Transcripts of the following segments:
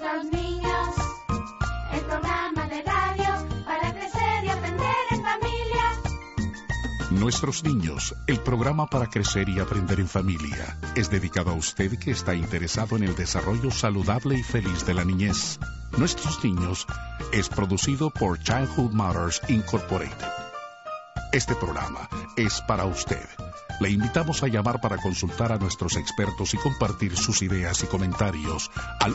Nuestros niños, el programa de radio para crecer y aprender en familia. Nuestros niños, el programa para crecer y aprender en familia, es dedicado a usted que está interesado en el desarrollo saludable y feliz de la niñez. Nuestros niños es producido por Childhood Matters Incorporated. Este programa es para usted. Le invitamos a llamar para consultar a nuestros expertos y compartir sus ideas y comentarios al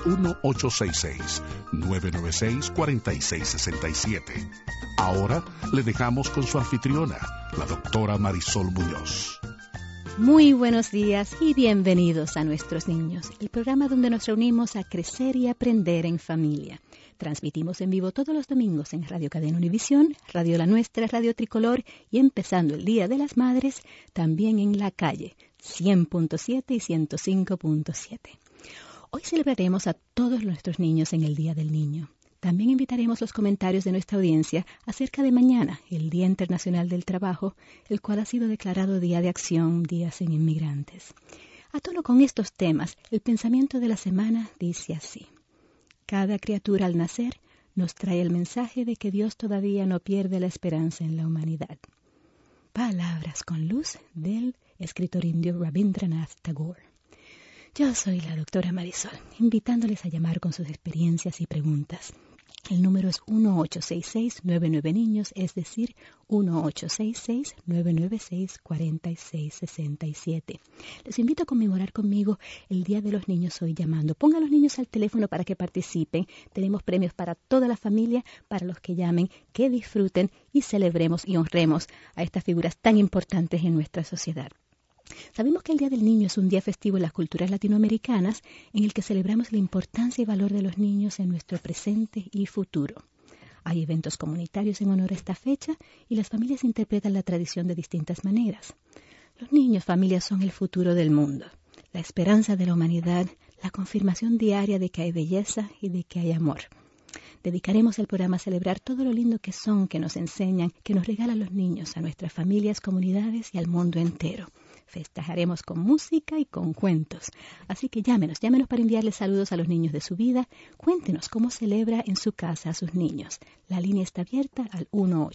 1-866-996-4667. Ahora le dejamos con su anfitriona, la doctora Marisol Muñoz. Muy buenos días y bienvenidos a Nuestros Niños, el programa donde nos reunimos a crecer y aprender en familia. Transmitimos en vivo todos los domingos en Radio Cadena Univisión, Radio La Nuestra, Radio Tricolor y empezando el Día de las Madres, también en la calle, 100.7 y 105.7. Hoy celebraremos a todos nuestros niños en el Día del Niño. También invitaremos los comentarios de nuestra audiencia acerca de mañana, el Día Internacional del Trabajo, el cual ha sido declarado Día de Acción, Día sin Inmigrantes. A tono con estos temas, el pensamiento de la semana dice así. Cada criatura al nacer nos trae el mensaje de que Dios todavía no pierde la esperanza en la humanidad. Palabras con luz del escritor indio Rabindranath Tagore. Yo soy la doctora Marisol, invitándoles a llamar con sus experiencias y preguntas. El número es 1-866-99-NIños, es decir, 1-866-996-4667. Les invito a conmemorar conmigo el Día de los Niños hoy llamando. Pongan a los niños al teléfono para que participen. Tenemos premios para toda la familia, para los que llamen, que disfruten y celebremos y honremos a estas figuras tan importantes en nuestra sociedad. Sabemos que el Día del Niño es un día festivo en las culturas latinoamericanas en el que celebramos la importancia y valor de los niños en nuestro presente y futuro. Hay eventos comunitarios en honor a esta fecha y las familias interpretan la tradición de distintas maneras. Los niños, familias, son el futuro del mundo, la esperanza de la humanidad, la confirmación diaria de que hay belleza y de que hay amor. Dedicaremos el programa a celebrar todo lo lindo que son, que nos enseñan, que nos regalan los niños, a nuestras familias, comunidades y al mundo entero. Festejaremos con música y con cuentos. Así que llámenos para enviarles saludos a los niños de su vida. Cuéntenos cómo celebra en su casa a sus niños. La línea está abierta al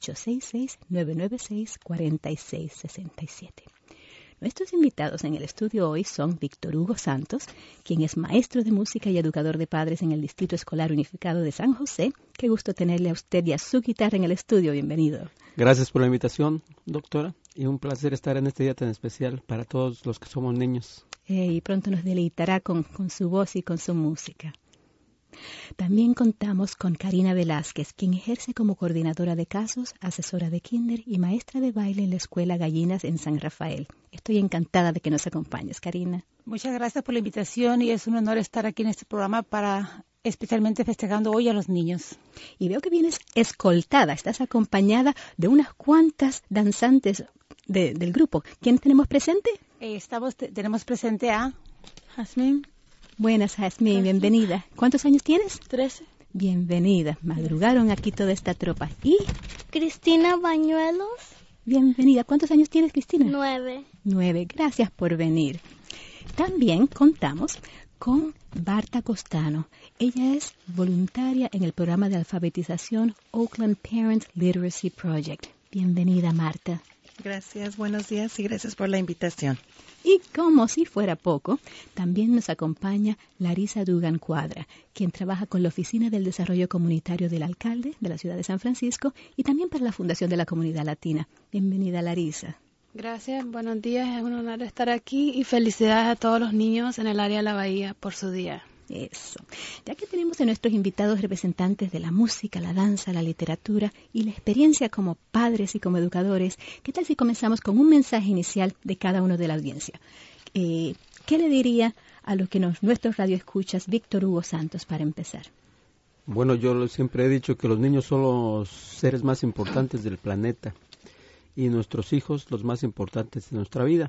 1-866-996-4667. Nuestros invitados en el estudio hoy son Víctor Hugo Santos, quien es maestro de música y educador de padres en el Distrito Escolar Unificado de San José. Qué gusto tenerle a usted y a su guitarra en el estudio. Bienvenido. Gracias por la invitación, doctora, y un placer estar en este día tan especial para todos los que somos niños. Y pronto nos deleitará con su voz y con su música. También contamos con Karina Velázquez, quien ejerce como coordinadora de casos, asesora de kinder y maestra de baile en la Escuela Gallinas en San Rafael. Estoy encantada de que nos acompañes, Karina. Muchas gracias por la invitación y es un honor estar aquí en este programa para especialmente festejando hoy a los niños. Y veo que vienes escoltada, estás acompañada de unas cuantas danzantes del grupo. ¿Quién tenemos presente? Tenemos presente a Jazmín. Buenas, Jazmín, bienvenida. ¿Cuántos años tienes? 13. Bienvenida. Madrugaron aquí toda esta tropa. ¿Y? Cristina Bañuelos. Bienvenida. ¿Cuántos años tienes, Cristina? 9. 9. Gracias por venir. También contamos con Barta Costano. Ella es voluntaria en el programa de alfabetización Oakland Parent Literacy Project. Bienvenida, Marta. Gracias, buenos días y gracias por la invitación. Y como si fuera poco, también nos acompaña Larisa Dugan Cuadra, quien trabaja con la Oficina del Desarrollo Comunitario del Alcalde de la Ciudad de San Francisco y también para la Fundación de la Comunidad Latina. Bienvenida, Larisa. Gracias, buenos días, es un honor estar aquí y felicidades a todos los niños en el área de la Bahía por su día. Eso. Ya que tenemos a nuestros invitados representantes de la música, la danza, la literatura y la experiencia como padres y como educadores, ¿qué tal si comenzamos con un mensaje inicial de cada uno de la audiencia? ¿Qué le diría a los que nuestros radioescuchas, Víctor Hugo Santos, para empezar? Bueno, yo siempre he dicho que los niños son los seres más importantes del planeta y nuestros hijos los más importantes de nuestra vida.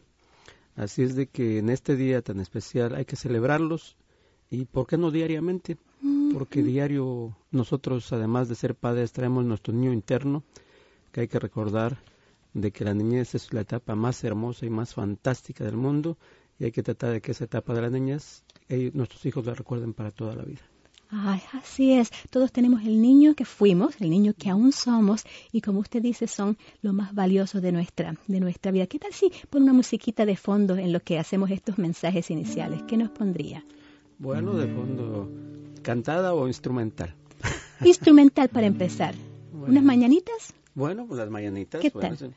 Así es de que en este día tan especial hay que celebrarlos. ¿Y por qué no diariamente? Porque diario nosotros, además de ser padres, traemos nuestro niño interno, que hay que recordar de que la niñez es la etapa más hermosa y más fantástica del mundo, y hay que tratar de que esa etapa de la niñez, nuestros hijos la recuerden para toda la vida. Ay, así es. Todos tenemos el niño que fuimos, el niño que aún somos, y como usted dice, son lo más valioso de nuestra vida. ¿Qué tal si pone una musiquita de fondo en lo que hacemos estos mensajes iniciales? ¿Qué nos pondría? Bueno, de fondo, ¿cantada o instrumental? Instrumental para empezar. Bueno. ¿Unas mañanitas? Bueno, pues las mañanitas. ¿Qué bueno, tal? sí.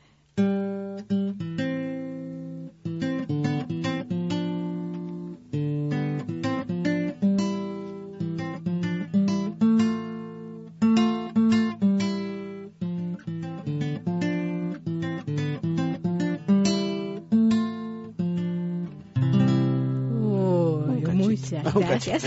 Muchas gracias.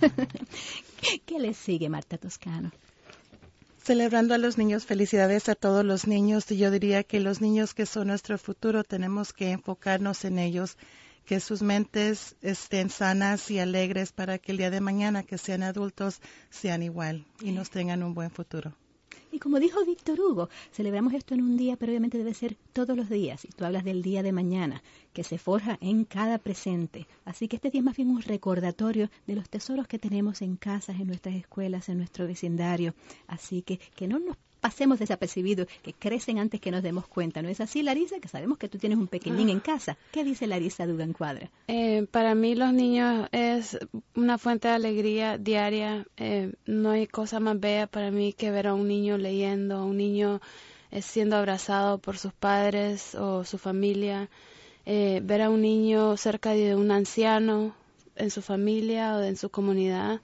¿Qué le sigue, Marta Toscano? Celebrando a los niños, felicidades a todos los niños. Y yo diría que los niños que son nuestro futuro tenemos que enfocarnos en ellos, que sus mentes estén sanas y alegres para que el día de mañana que sean adultos sean igual y nos tengan un buen futuro. Y como dijo Víctor Hugo, celebramos esto en un día, pero obviamente debe ser todos los días. Y tú hablas del día de mañana, que se forja en cada presente. Así que este día es más bien un recordatorio de los tesoros que tenemos en casas, en nuestras escuelas, en nuestro vecindario. Así que no nos pasemos desapercibidos, que crecen antes que nos demos cuenta. ¿No es así, Larisa? Que sabemos que tú tienes un pequeñín en casa. ¿Qué dice Larisa Dugan Cuadra? Para mí los niños es una fuente de alegría diaria. No hay cosa más bella para mí que ver a un niño leyendo, a un niño siendo abrazado por sus padres o su familia, ver a un niño cerca de un anciano en su familia o en su comunidad.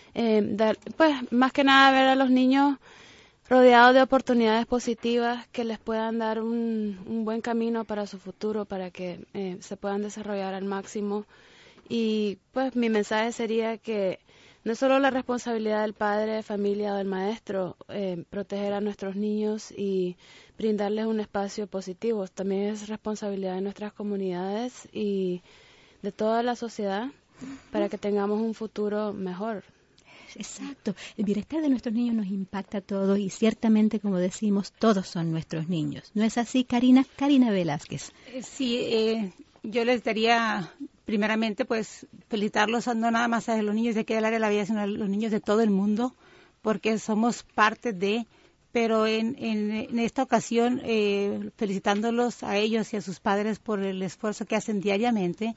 Pues más que nada ver a los niños rodeados de oportunidades positivas que les puedan dar un buen camino para su futuro, para que se puedan desarrollar al máximo. Y pues mi mensaje sería que no es solo la responsabilidad del padre, familia o del maestro proteger a nuestros niños y brindarles un espacio positivo, también es responsabilidad de nuestras comunidades y de toda la sociedad para que tengamos un futuro mejor. Exacto, el bienestar de nuestros niños nos impacta a todos y ciertamente, como decimos, todos son nuestros niños. ¿No es así, Karina? Karina Velázquez. Sí, yo les daría primeramente pues felicitarlos no nada más a los niños de aquí del área de la vida, sino a los niños de todo el mundo, porque somos parte de, pero en esta ocasión felicitándolos a ellos y a sus padres por el esfuerzo que hacen diariamente.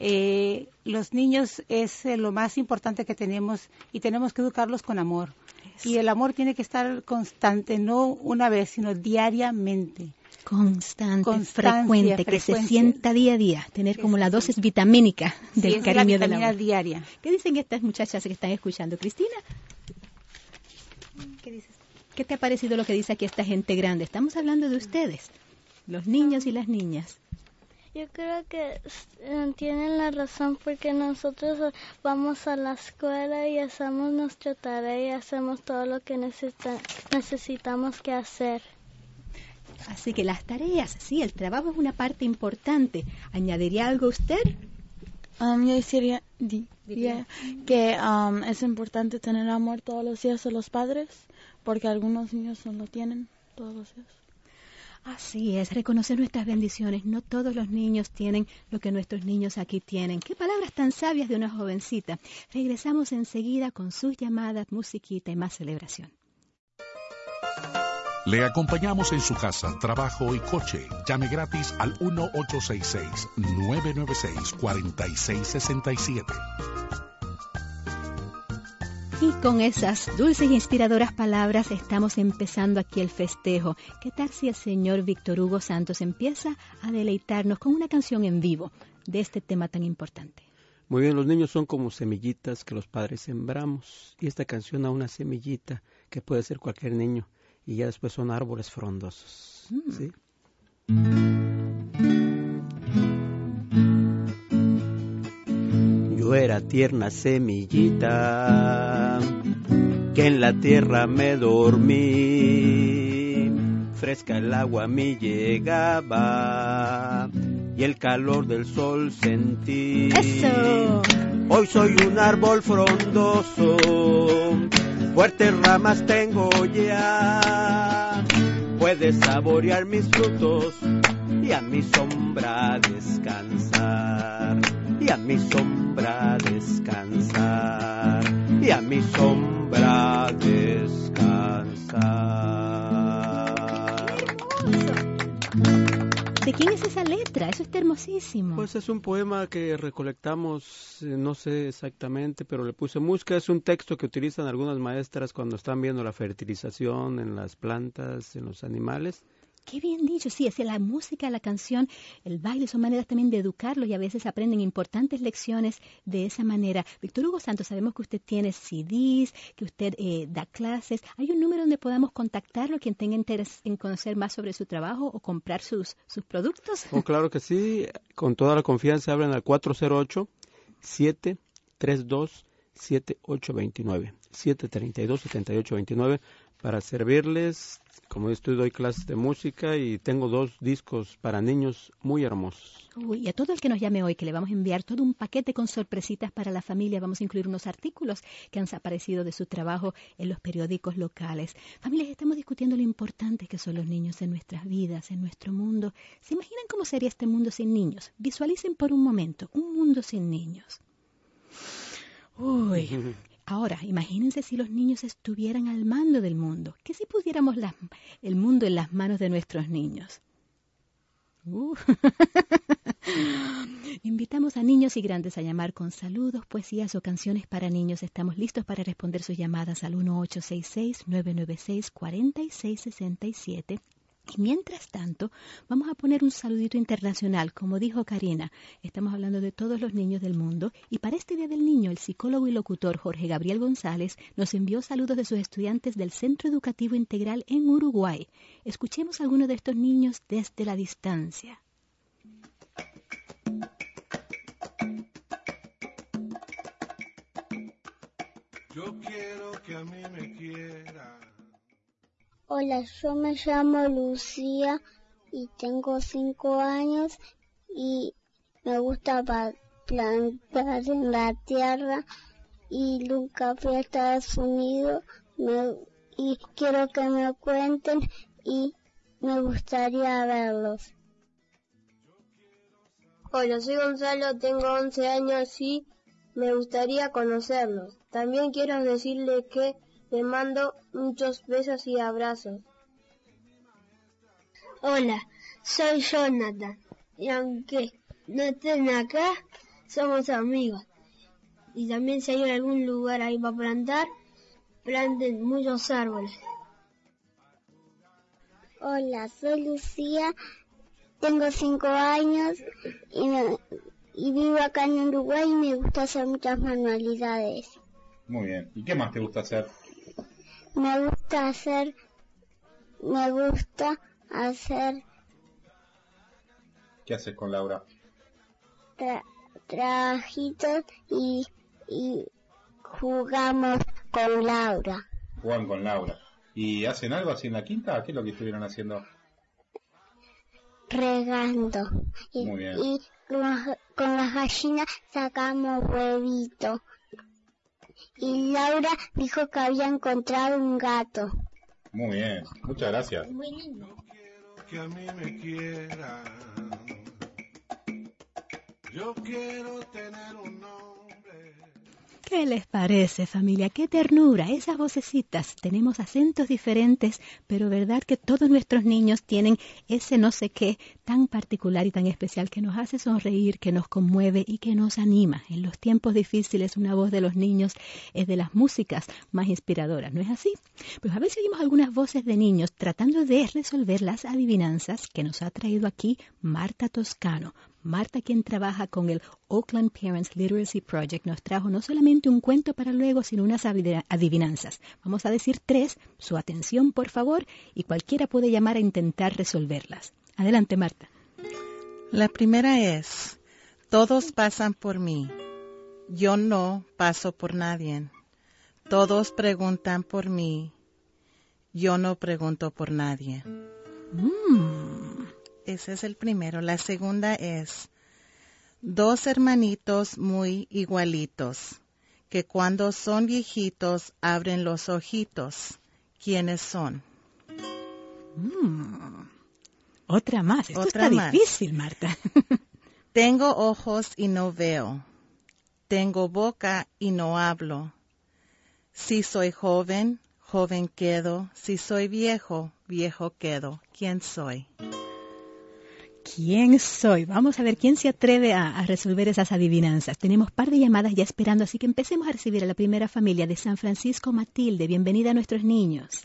Los niños es lo más importante que tenemos y tenemos que educarlos con amor. Eso. Y el amor tiene que estar constante, no una vez, sino diariamente. Frecuente, que se sienta día a día, tener como la dosis vitamínica del cariño del amor. Diaria. ¿Qué dicen estas muchachas que están escuchando? Cristina, ¿qué dices? ¿Qué te ha parecido lo que dice aquí esta gente grande? Estamos hablando de ustedes, los niños y las niñas. Yo creo que tienen la razón porque nosotros vamos a la escuela y hacemos nuestra tarea y hacemos todo lo que necesitamos que hacer. Así que las tareas, sí, el trabajo es una parte importante. ¿Añadiría algo usted? Yo diría que es importante tener amor todos los días a los padres porque algunos niños no lo tienen todos los días. Así es, reconocer nuestras bendiciones. No todos los niños tienen lo que nuestros niños aquí tienen. Qué palabras tan sabias de una jovencita. Regresamos enseguida con sus llamadas, musiquita y más celebración. Le acompañamos en su casa, trabajo y coche. Llame gratis al 1-866-996-4667. Y con esas dulces e inspiradoras palabras estamos empezando aquí el festejo. ¿Qué tal si el señor Víctor Hugo Santos empieza a deleitarnos con una canción en vivo de este tema tan importante? Muy bien, los niños son como semillitas que los padres sembramos. Y esta canción a una semillita que puede ser cualquier niño. Y ya después son árboles frondosos. ¿Sí? Yo era tierna semillita que en la tierra me dormí, fresca el agua me llegaba y el calor del sol sentí. ¡Eso! Hoy soy un árbol frondoso, fuertes ramas tengo ya, puedes saborear mis frutos y a mi sombra descansar, y a mi sombra descansar. y a mi sombra descansar. ¿De quién es esa letra? Eso está hermosísimo. Pues es un poema que recolectamos, no sé exactamente, pero le puse música. Es un texto que utilizan algunas maestras cuando están viendo la fertilización en las plantas, en los animales. Qué bien dicho, sí, es la música, la canción, el baile son maneras también de educarlos y a veces aprenden importantes lecciones de esa manera. Víctor Hugo Santos, sabemos que usted tiene CDs, que usted da clases. ¿Hay un número donde podamos contactarlo, quien tenga interés en conocer más sobre su trabajo o comprar sus productos? Oh, claro que sí, con toda la confianza hablan al 408-732-7829, 732-7829 para servirles. Como yo doy clases de música y tengo 2 discos para niños muy hermosos. Y a todo el que nos llame hoy, que le vamos a enviar todo un paquete con sorpresitas para la familia, vamos a incluir unos artículos que han aparecido de su trabajo en los periódicos locales. Familias, estamos discutiendo lo importante que son los niños en nuestras vidas, en nuestro mundo. ¿Se imaginan cómo sería este mundo sin niños? Visualicen por un momento un mundo sin niños. Uy... Ahora, imagínense si los niños estuvieran al mando del mundo. ¿Qué si pudiéramos el mundo en las manos de nuestros niños? Invitamos a niños y grandes a llamar con saludos, poesías o canciones para niños. Estamos listos para responder sus llamadas al 1866-996-4667. Y mientras tanto, vamos a poner un saludito internacional. Como dijo Karina, estamos hablando de todos los niños del mundo. Y para este Día del Niño, el psicólogo y locutor Jorge Gabriel González nos envió saludos de sus estudiantes del Centro Educativo Integral en Uruguay. Escuchemos a alguno de estos niños desde la distancia. Yo quiero que a mí me quiera. Hola, yo me llamo Lucía y tengo 5 años y me gusta plantar en la tierra y nunca fui a Estados Unidos y quiero que me cuenten y me gustaría verlos. Hola, soy Gonzalo, tengo 11 años y me gustaría conocerlos. También quiero decirle que le mando muchos besos y abrazos. Hola, soy Jonathan y aunque no estén acá, somos amigos. Y también si hay algún lugar ahí para plantar, planten muchos árboles. Hola, soy Lucía, tengo 5 años y vivo acá en Uruguay y me gusta hacer muchas manualidades. Muy bien. ¿Y qué más te gusta hacer? Me gusta hacer... ¿Qué haces con Laura? Trabajitos y jugamos con Laura. Juegan con Laura. ¿Y hacen algo así en la quinta? ¿Qué es lo que estuvieron haciendo? Regando. Muy bien. Y con las gallinas sacamos huevitos. Y Laura dijo que había encontrado un gato. Muy bien, muchas gracias. Muy lindo. Que a mí me quiera. Yo quiero tener un nombre. ¿Qué les parece, familia? ¡Qué ternura! Esas vocecitas. Tenemos acentos diferentes, pero verdad que todos nuestros niños tienen ese no sé qué tan particular y tan especial que nos hace sonreír, que nos conmueve y que nos anima. En los tiempos difíciles, una voz de los niños es de las músicas más inspiradoras, ¿no es así? Pues a ver si oímos algunas voces de niños tratando de resolver las adivinanzas que nos ha traído aquí Marta Toscano. Marta, quien trabaja con el Oakland Parents Literacy Project, nos trajo no solamente un cuento para luego, sino unas adivinanzas. Vamos a decir 3, su atención por favor, y cualquiera puede llamar a intentar resolverlas. Adelante, Marta. La primera es, todos pasan por mí, yo no paso por nadie. Todos preguntan por mí, yo no pregunto por nadie. Ese es el primero. La segunda es, 2 hermanitos muy igualitos, que cuando son viejitos abren los ojitos. ¿Quiénes son? Otra más. Esto está difícil, Marta. Tengo ojos y no veo. Tengo boca y no hablo. Si soy joven, joven quedo. Si soy viejo, viejo quedo. ¿Quién soy? ¿Quién soy? Vamos a ver quién se atreve a resolver esas adivinanzas. Tenemos un par de llamadas ya esperando, así que empecemos a recibir a la primera familia de San Francisco, Matilde. Bienvenida a nuestros niños.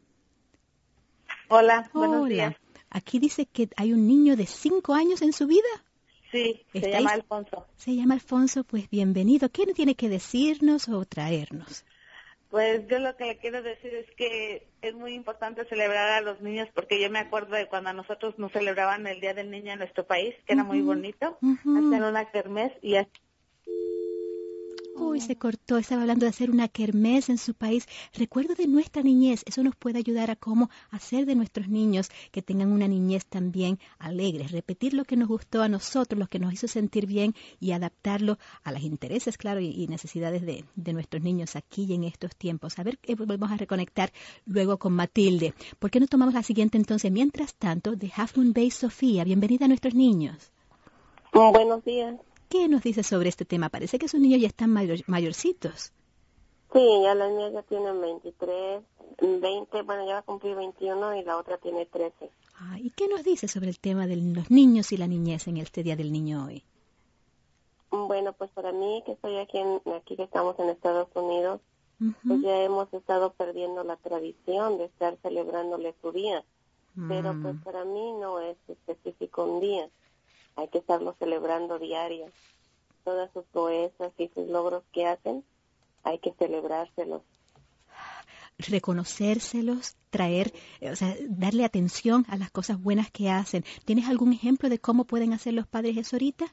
Hola, buenos días. Aquí dice que hay un niño de 5 años en su vida. Sí, se llama Alfonso. Se llama Alfonso, pues bienvenido. ¿Qué tiene que decirnos o traernos? Pues yo lo que le quiero decir es que es muy importante celebrar a los niños, porque yo me acuerdo de cuando a nosotros nos celebraban el Día del Niño en nuestro país, que era muy bonito, hacían una kermés y así. Uy, se cortó, estaba hablando de hacer una kermés en su país. Recuerdo de nuestra niñez, eso nos puede ayudar a cómo hacer de nuestros niños que tengan una niñez también alegre, repetir lo que nos gustó a nosotros, lo que nos hizo sentir bien y adaptarlo a los intereses, claro, y necesidades de nuestros niños aquí y en estos tiempos. A ver, volvemos a reconectar luego con Matilde. ¿Por qué no tomamos la siguiente entonces? Mientras tanto, de Half Moon Bay, Sofía, bienvenida a nuestros niños. Buenos días. ¿Qué nos dice sobre este tema? Parece que sus niños ya están mayorcitos. Sí, ya las niñas ya tienen 23, 20, bueno, ya va a cumplir 21 y la otra tiene 13. ¿Y qué nos dice sobre el tema de los niños y la niñez en este Día del Niño hoy? Bueno, pues para mí, que estoy aquí que estamos en Estados Unidos, pues ya hemos estado perdiendo la tradición de estar celebrándole su día. Pero pues para mí no es específico un día. Hay que estarlo celebrando diario. Todas sus proezas y sus logros que hacen, hay que celebrárselos. Reconocérselos, traer, darle atención a las cosas buenas que hacen. ¿Tienes algún ejemplo de cómo pueden hacer los padres eso ahorita?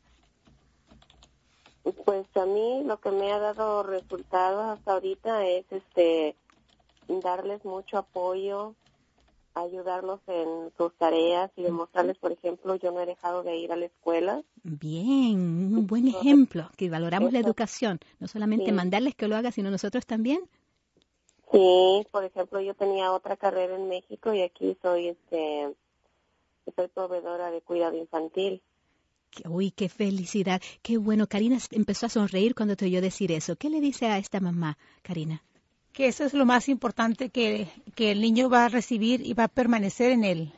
Pues a mí lo que me ha dado resultados hasta ahorita es darles mucho apoyo, ayudarlos en sus tareas y demostrarles, por ejemplo, yo no he dejado de ir a la escuela. Bien, un buen ejemplo, que valoramos la educación, no solamente mandarles que lo haga, sino nosotros también. Sí, por ejemplo, yo tenía otra carrera en México y aquí soy proveedora de cuidado infantil. Uy, qué felicidad, qué bueno. Karina empezó a sonreír cuando te oyó decir eso. ¿Qué le dice a esta mamá, Karina? Que eso es lo más importante que el niño va a recibir y va a permanecer en él.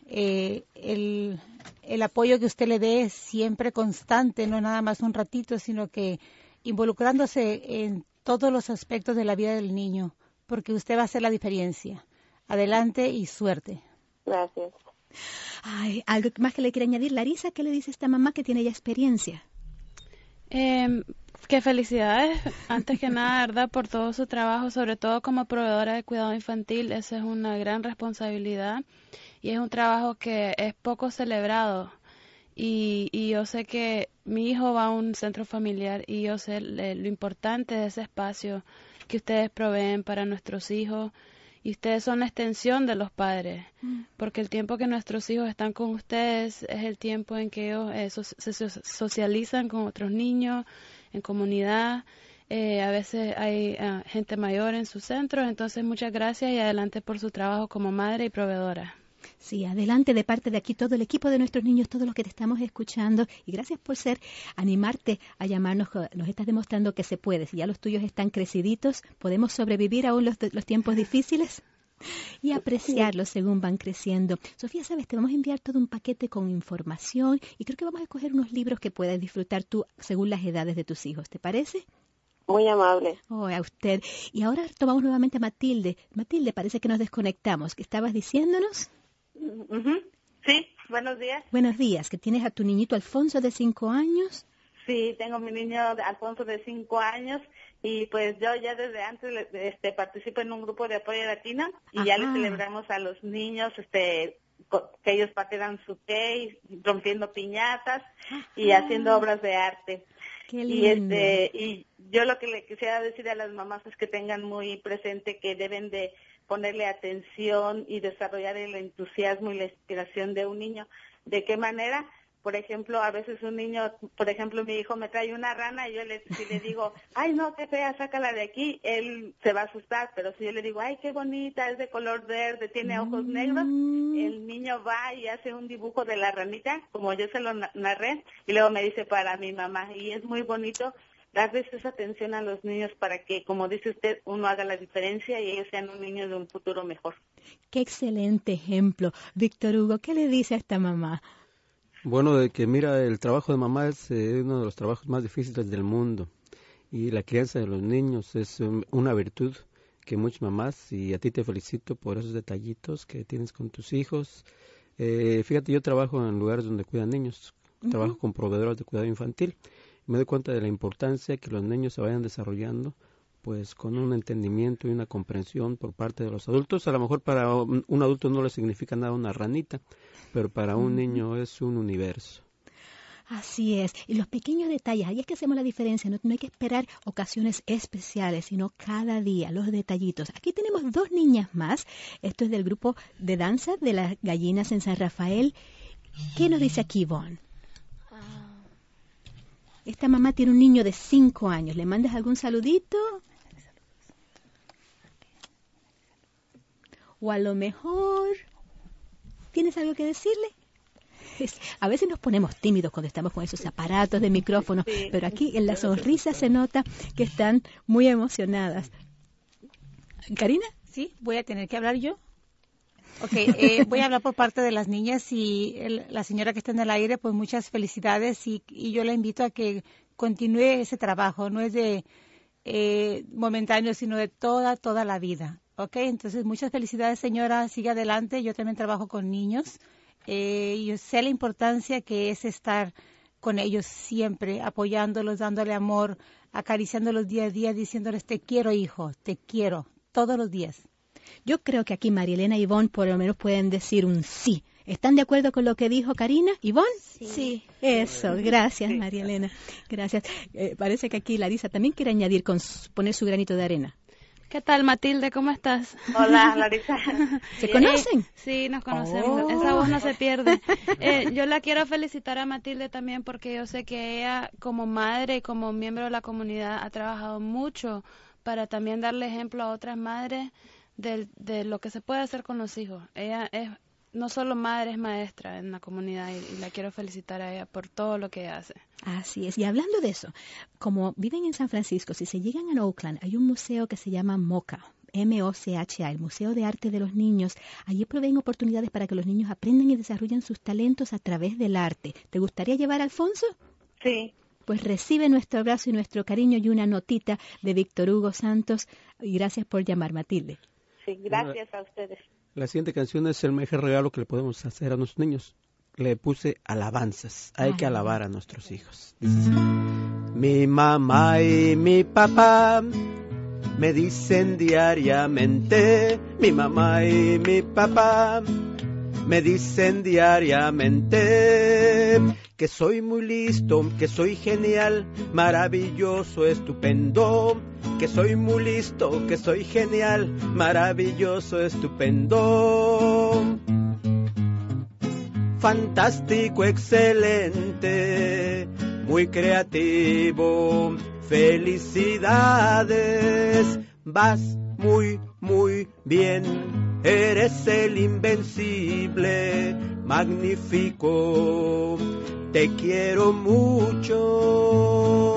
El apoyo que usted le dé es siempre constante, no nada más un ratito, sino que involucrándose en todos los aspectos de la vida del niño, porque usted va a hacer la diferencia. Adelante y suerte. Gracias. Ay, ¿algo más que le quiere añadir, Larisa? ¿Qué le dice esta mamá que tiene ya experiencia? Que felicidades, antes que nada, ¿verdad?, por todo su trabajo, sobre todo como proveedora de cuidado infantil. Esa es una gran responsabilidad y es un trabajo que es poco celebrado. Y yo sé que mi hijo va a un centro familiar y yo sé lo importante de ese espacio que ustedes proveen para nuestros hijos. Y ustedes son la extensión de los padres, porque el tiempo que nuestros hijos están con ustedes es el tiempo en que ellos se socializan con otros niños, en comunidad. A veces hay gente mayor en sus centros, entonces muchas gracias y adelante por su trabajo como madre y proveedora. Sí, adelante de parte de aquí todo el equipo de nuestros niños, todos los que te estamos escuchando, y gracias por animarte a llamarnos. Nos estás demostrando que se puede. Si ya los tuyos están creciditos, podemos sobrevivir aún los tiempos difíciles y apreciarlos según van creciendo. Sofía, sabes, te vamos a enviar todo un paquete con información y creo que vamos a escoger unos libros que puedas disfrutar tú según las edades de tus hijos. ¿Te parece? Muy amable. Oh, a usted. Y ahora tomamos nuevamente a Matilde. Matilde, parece que nos desconectamos. ¿Qué estabas diciéndonos? Sí, buenos días. Buenos días, que tienes a tu niñito Alfonso de 5 años. Sí, tengo mi niño Alfonso de 5 años y pues yo ya desde antes participo en un grupo de apoyo latino y ya le celebramos a los niños que elos patean su té, rompiendo piñatas y haciendo obras de arte. Qué lindo. Y yo lo que le quisiera decir a las mamás es que tengan muy presente que deben de ponerle atención y desarrollar el entusiasmo y la inspiración de un niño. ¿De qué manera? Por ejemplo, a veces un niño, por ejemplo, mi hijo me trae una rana y yo si le digo, ay, no, qué fea, sácala de aquí, él se va a asustar. Pero si yo le digo, ay, qué bonita, es de color verde, tiene ojos negros, el niño va y hace un dibujo de la ranita, como yo se lo narré, y luego me dice para mi mamá. Y es muy bonito darles esa atención a los niños para que, como dice usted, uno haga la diferencia y ellos sean un niño de un futuro mejor. Qué excelente ejemplo. Víctor Hugo, ¿qué le dice a esta mamá? Bueno, de que mira, el trabajo de mamá es uno de los trabajos más difíciles del mundo. Y la crianza de los niños es una virtud que muchas mamás, y a ti te felicito por esos detallitos que tienes con tus hijos. Fíjate, yo trabajo en lugares donde cuidan niños, trabajo con proveedoras de cuidado infantil. Me doy cuenta de la importancia que los niños se vayan desarrollando pues con un entendimiento y una comprensión por parte de los adultos. A lo mejor para un adulto no le significa nada una ranita, pero para un niño es un universo. Así es, y los pequeños detalles, ahí es que hacemos la diferencia, no hay que esperar ocasiones especiales, sino cada día, los detallitos. Aquí tenemos 2 niñas más, esto es del grupo de danza de las gallinas en San Rafael. ¿Qué nos dice aquí, Ivonne? Esta mamá tiene un niño de 5 años, ¿le mandas algún saludito? O a lo mejor, ¿tienes algo que decirle? A veces nos ponemos tímidos cuando estamos con esos aparatos de micrófono, sí, pero aquí en la sonrisa se nota que están muy emocionadas. ¿Karina? Sí, voy a tener que hablar yo. Voy a hablar por parte de las niñas y la señora que está en el aire, pues muchas felicidades y yo la invito a que continúe ese trabajo, no es de momentáneo, sino de toda la vida. Entonces muchas felicidades, señora, sigue adelante, yo también trabajo con niños. Yo sé la importancia que es estar con ellos siempre, apoyándolos, dándole amor, acariciándolos día a día, diciéndoles te quiero, hijo, te quiero, todos los días. Yo creo que aquí María Elena y Ivonne por lo menos pueden decir un sí. ¿Están de acuerdo con lo que dijo Karina? ¿Ivonne? Sí. Eso, gracias María Elena, gracias. Parece que aquí Larisa también quiere añadir, poner su granito de arena. ¿Qué tal, Matilde? ¿Cómo estás? Hola, Larisa. ¿Se conocen? Sí, nos conocemos. Esa voz no se pierde. Yo la quiero felicitar a Matilde también porque yo sé que ella, como madre y como miembro de la comunidad, ha trabajado mucho para también darle ejemplo a otras madres de lo que se puede hacer con los hijos. Ella es no solo madre, es maestra en la comunidad y la quiero felicitar a ella por todo lo que ella hace. Así es. Y hablando de eso, como viven en San Francisco, si se llegan a Oakland, hay un museo que se llama MOCA, M-O-C-H-A, el Museo de Arte de los Niños. Allí proveen oportunidades para que los niños aprendan y desarrollen sus talentos a través del arte. ¿Te gustaría llevar a Alfonso? Sí. Pues recibe nuestro abrazo y nuestro cariño y una notita de Víctor Hugo Santos. Y gracias por llamar, Matilde. Sí, gracias a ustedes. La siguiente canción es el mejor regalo que le podemos hacer a nuestros niños. Le puse alabanzas. Hay que alabar a nuestros hijos. Mi mamá y mi papá me dicen diariamente. Mi mamá y mi papá me dicen diariamente que soy muy listo, que soy genial, maravilloso, estupendo. Que soy muy listo, que soy genial, maravilloso, estupendo. Fantástico, excelente, muy creativo, felicidades. Vas muy, muy bien, eres el invencible, magnífico, te quiero mucho.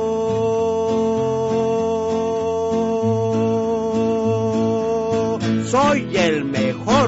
Soy el mejor.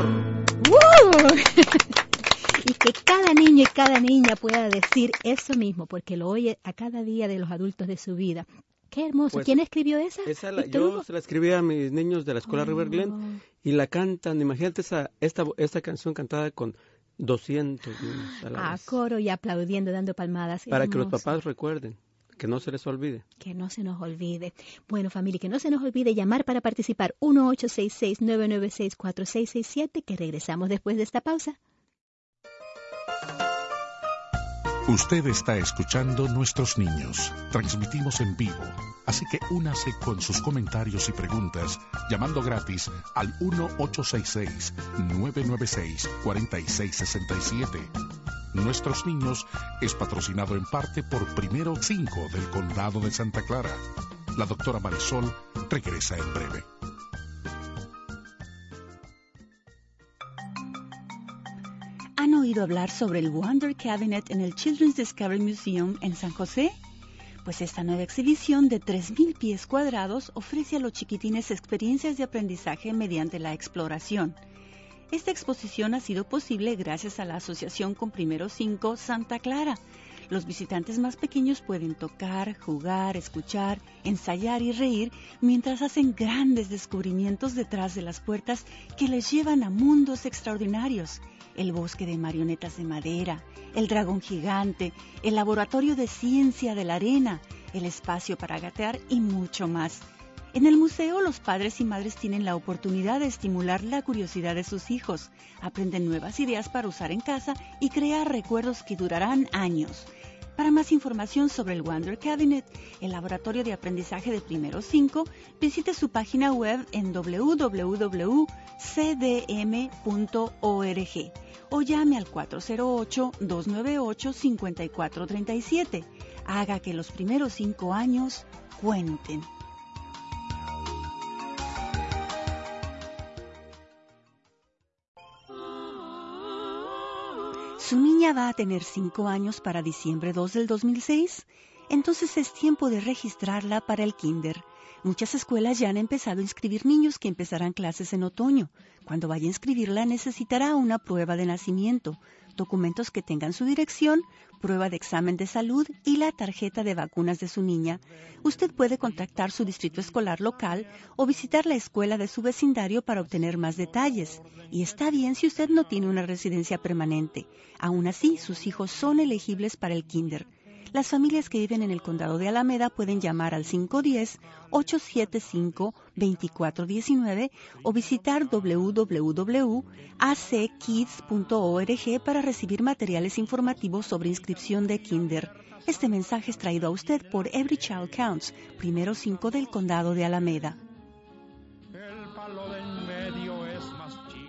Y que cada niño y cada niña pueda decir eso mismo, porque lo oye a cada día de los adultos de su vida. Qué hermoso. Pues, ¿quién escribió esa? Yo se la escribí a mis niños de la escuela River Glen y la cantan. Imagínate esta canción cantada con 200 niños a la vez. Coro y aplaudiendo, dando palmadas. Para que los papás recuerden. Que no se les olvide. Que no se nos olvide. Bueno, familia, que no se nos olvide llamar para participar 1-866-996-4667, que regresamos después de esta pausa. Usted está escuchando Nuestros Niños. Transmitimos en vivo, así que únase con sus comentarios y preguntas llamando gratis al 1-866-996-4667. Nuestros Niños es patrocinado en parte por Primero 5 del Condado de Santa Clara. La doctora Marisol regresa en breve. ¿Han oído hablar sobre el Wonder Cabinet en el Children's Discovery Museum en San José? pues esta nueva exhibición de 3.000 pies cuadrados ofrece a los chiquitines experiencias de aprendizaje mediante la exploración. Esta exposición ha sido posible gracias a la asociación con Primero 5 Santa Clara. Los visitantes más pequeños pueden tocar, jugar, escuchar, ensayar y reír mientras hacen grandes descubrimientos detrás de las puertas que les llevan a mundos extraordinarios. El bosque de marionetas de madera, el dragón gigante, el laboratorio de ciencia de la arena, el espacio para gatear y mucho más. En el museo, los padres y madres tienen la oportunidad de estimular la curiosidad de sus hijos, aprenden nuevas ideas para usar en casa y crear recuerdos que durarán años. Para más información sobre el Wonder Cabinet, el laboratorio de aprendizaje de Primero 5, visite su página web en www.cdm.org o llame al 408-298-5437. Haga que los primeros 5 años cuenten. ¿Su niña va a tener 5 años para diciembre 2 del 2006? Entonces es tiempo de registrarla para el kinder. Muchas escuelas ya han empezado a inscribir niños que empezarán clases en otoño. Cuando vaya a inscribirla necesitará una prueba de nacimiento, documentos que tengan su dirección, prueba de examen de salud y la tarjeta de vacunas de su niña. Usted puede contactar su distrito escolar local o visitar la escuela de su vecindario para obtener más detalles. Y está bien si usted no tiene una residencia permanente. Aún así, sus hijos son elegibles para el kinder. Las familias que viven en el condado de Alameda pueden llamar al 510-875-2419 o visitar www.ackids.org para recibir materiales informativos sobre inscripción de kinder. Este mensaje es traído a usted por Every Child Counts, Primero 5 del condado de Alameda. El palo de en medio es más chico.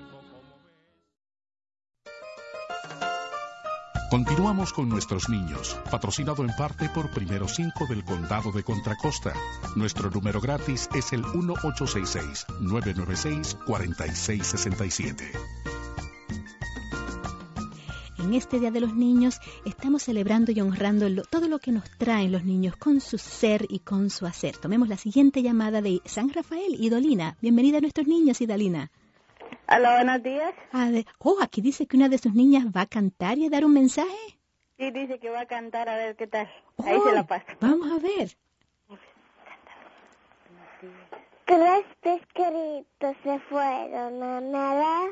Continuamos con Nuestros Niños, patrocinado en parte por Primero 5 del Condado de Contra Costa. Nuestro número gratis es el 1-866-996-4667. En este Día de los Niños estamos celebrando y honrando todo lo que nos traen los niños con su ser y con su hacer. Tomemos la siguiente llamada de San Rafael, Idolina. Bienvenida a Nuestros Niños, Idolina. Hola, buenos días. Aquí dice que una de sus niñas va a cantar y a dar un mensaje. Sí, dice que va a cantar, a ver qué tal. Ahí se la paso. Vamos a ver. 3 pescaditos se fueron a nadar.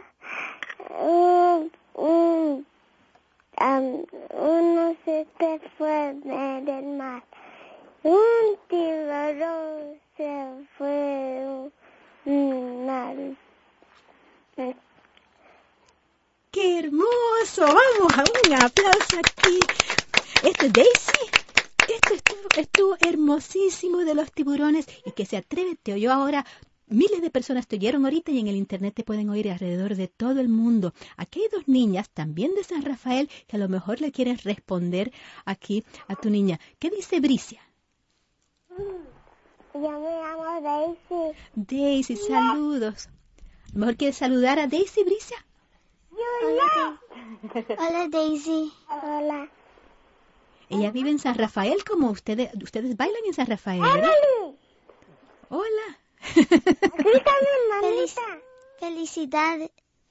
Uno se fue en el mar. Un tiburón se fue al ¡Qué hermoso! Vamos a un aplauso aquí. Esto es Daisy. Esto estuvo hermosísimo de los tiburones y que se atreve, te oyó ahora. Miles de personas te oyeron ahorita y en el internet te pueden oír alrededor de todo el mundo. Aquí hay 2 niñas, también de San Rafael, que a lo mejor le quieren responder aquí a tu niña. ¿Qué dice Bricia? Yo me llamo Daisy. Daisy, saludos. ¿A lo mejor quieres saludar a Daisy, Bricia? Hola. Hola, Daisy. Hola. Ella vive en San Rafael, como ustedes bailan en San Rafael, ¿verdad? Hola. Felicidades.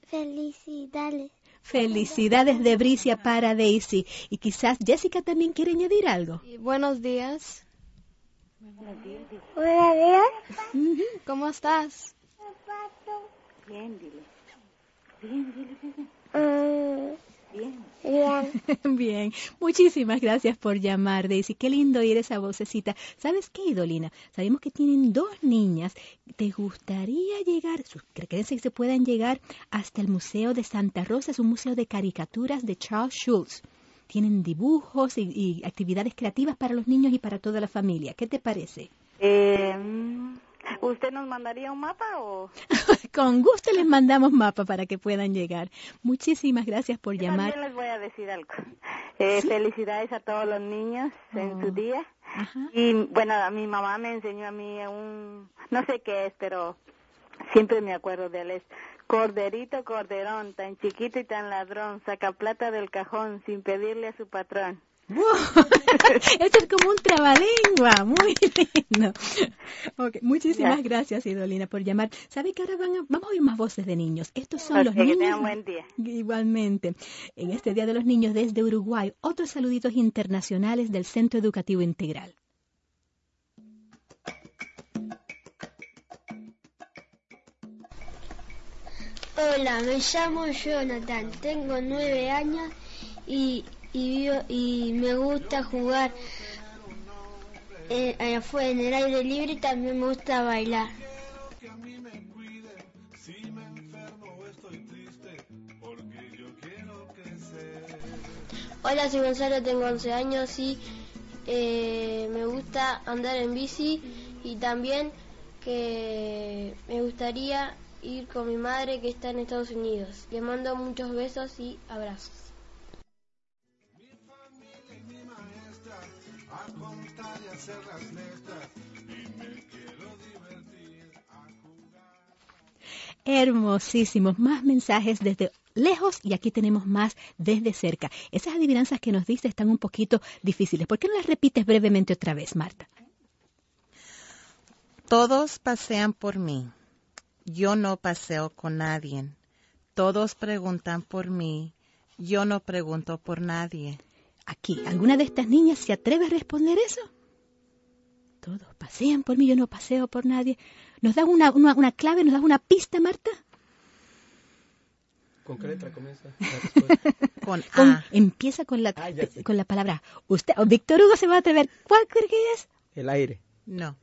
Felicidades de Bricia para Daisy. Y quizás Jessica también quiere añadir algo. Buenos días. Buenos días. ¿Cómo estás? Bien, dile. Bien. Bien, muchísimas gracias por llamar, Daisy. Qué lindo oír esa vocecita. ¿Sabes qué, Idolina? Sabemos que tienen 2 niñas. ¿Te gustaría llegar, creen que se puedan llegar hasta el Museo de Santa Rosa? Es un museo de caricaturas de Charles Schulz. Tienen dibujos y actividades creativas para los niños y para toda la familia. ¿Qué te parece? ¿Usted nos mandaría un mapa o...? Con gusto les mandamos mapa para que puedan llegar. Muchísimas gracias por llamar. También les voy a decir algo. ¿Sí? Felicidades a todos los niños en su día. Ajá. Y bueno, a mi mamá me enseñó a mí no sé qué es, pero siempre me acuerdo de él. Es corderito, corderón, tan chiquito y tan ladrón, saca plata del cajón sin pedirle a su patrón. Esto es como un trabalengua, muy lindo. Okay. Muchísimas gracias, Idolina, por llamar. ¿Sabe que ahora vamos a oír más voces de niños? Estos son los niños. Que tengan buen día. Igualmente. En este Día de los Niños desde Uruguay, otros saluditos internacionales del Centro Educativo Integral. Hola, me llamo Jonathan, tengo 9 años y me gusta jugar afuera en el aire libre y también me gusta bailar. Hola, soy Gonzalo, tengo 11 años y me gusta andar en bici y también que me gustaría ir con mi madre que está en Estados Unidos. Le mando muchos besos y abrazos. Hermosísimos, más mensajes desde lejos y aquí tenemos más desde cerca. Esas adivinanzas que nos dice están un poquito difíciles. ¿Por qué no las repites brevemente otra vez, Marta? Todos pasean por mí. Yo no paseo con nadie. Todos preguntan por mí. Yo no pregunto por nadie. Aquí, ¿alguna de estas niñas se atreve a responder eso? Todos pasean por mí, yo no paseo por nadie. ¿Nos da una clave, nos da una pista, Marta? ¿Con qué letra comienza? Empieza con la palabra usted. Víctor Hugo se va a atrever. ¿Cuál cree que es? El aire. No.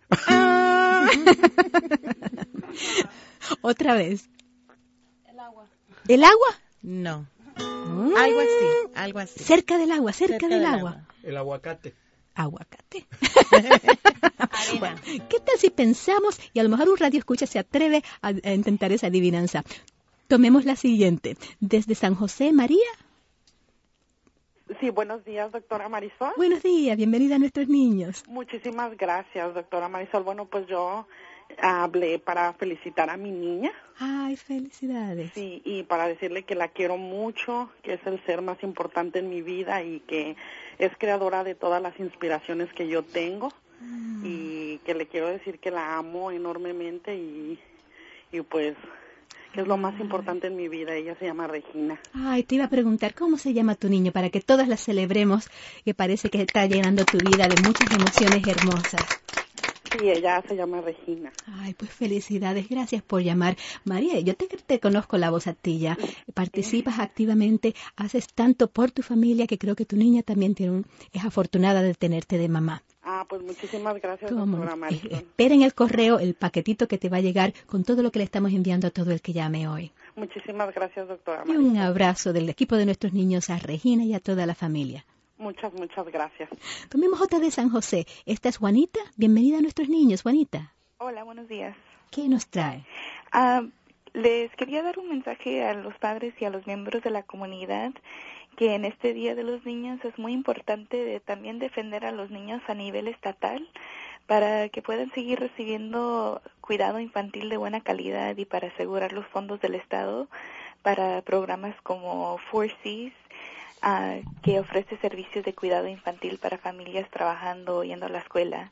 Otra vez. El agua. ¿El agua? No. Algo así. Cerca del agua, cerca del agua. El aguacate. Aguacate. Bueno, ¿qué tal si pensamos y a lo mejor un radio escucha se atreve a intentar esa adivinanza? Tomemos la siguiente. Desde San José, María. Sí, buenos días, doctora Marisol. Buenos días, bienvenida a nuestros niños. Muchísimas gracias, doctora Marisol. Bueno, pues yo hablé para felicitar a mi niña. Ay, felicidades. Sí, y para decirle que la quiero mucho, que es el ser más importante en mi vida y que es creadora de todas las inspiraciones que yo tengo y que le quiero decir que la amo enormemente y pues que es lo más importante en mi vida. Ella se llama Regina. Ay, te iba a preguntar, ¿cómo se llama tu niño? Para que todas la celebremos, que parece que está llenando tu vida de muchas emociones hermosas. Sí, ella se llama Regina. Ay, pues felicidades, gracias por llamar. María, yo te conozco la voz a ti ya. Participas activamente, haces tanto por tu familia que creo que tu niña también es afortunada de tenerte de mamá. Ah, pues muchísimas gracias, doctora Marisol. Espera en el correo el paquetito que te va a llegar con todo lo que le estamos enviando a todo el que llame hoy. Muchísimas gracias, doctora Y Marisol. un abrazo del equipo de nuestros niños a Regina y a toda la familia. Muchas gracias. Tomemos otra de San José. Esta es Juanita. Bienvenida a nuestros niños, Juanita. Hola, buenos días. ¿Qué nos trae? Les quería dar un mensaje a los padres y a los miembros de la comunidad que en este Día de los Niños es muy importante también defender a los niños a nivel estatal para que puedan seguir recibiendo cuidado infantil de buena calidad y para asegurar los fondos del Estado para programas como 4Cs, que ofrece servicios de cuidado infantil para familias trabajando o yendo a la escuela.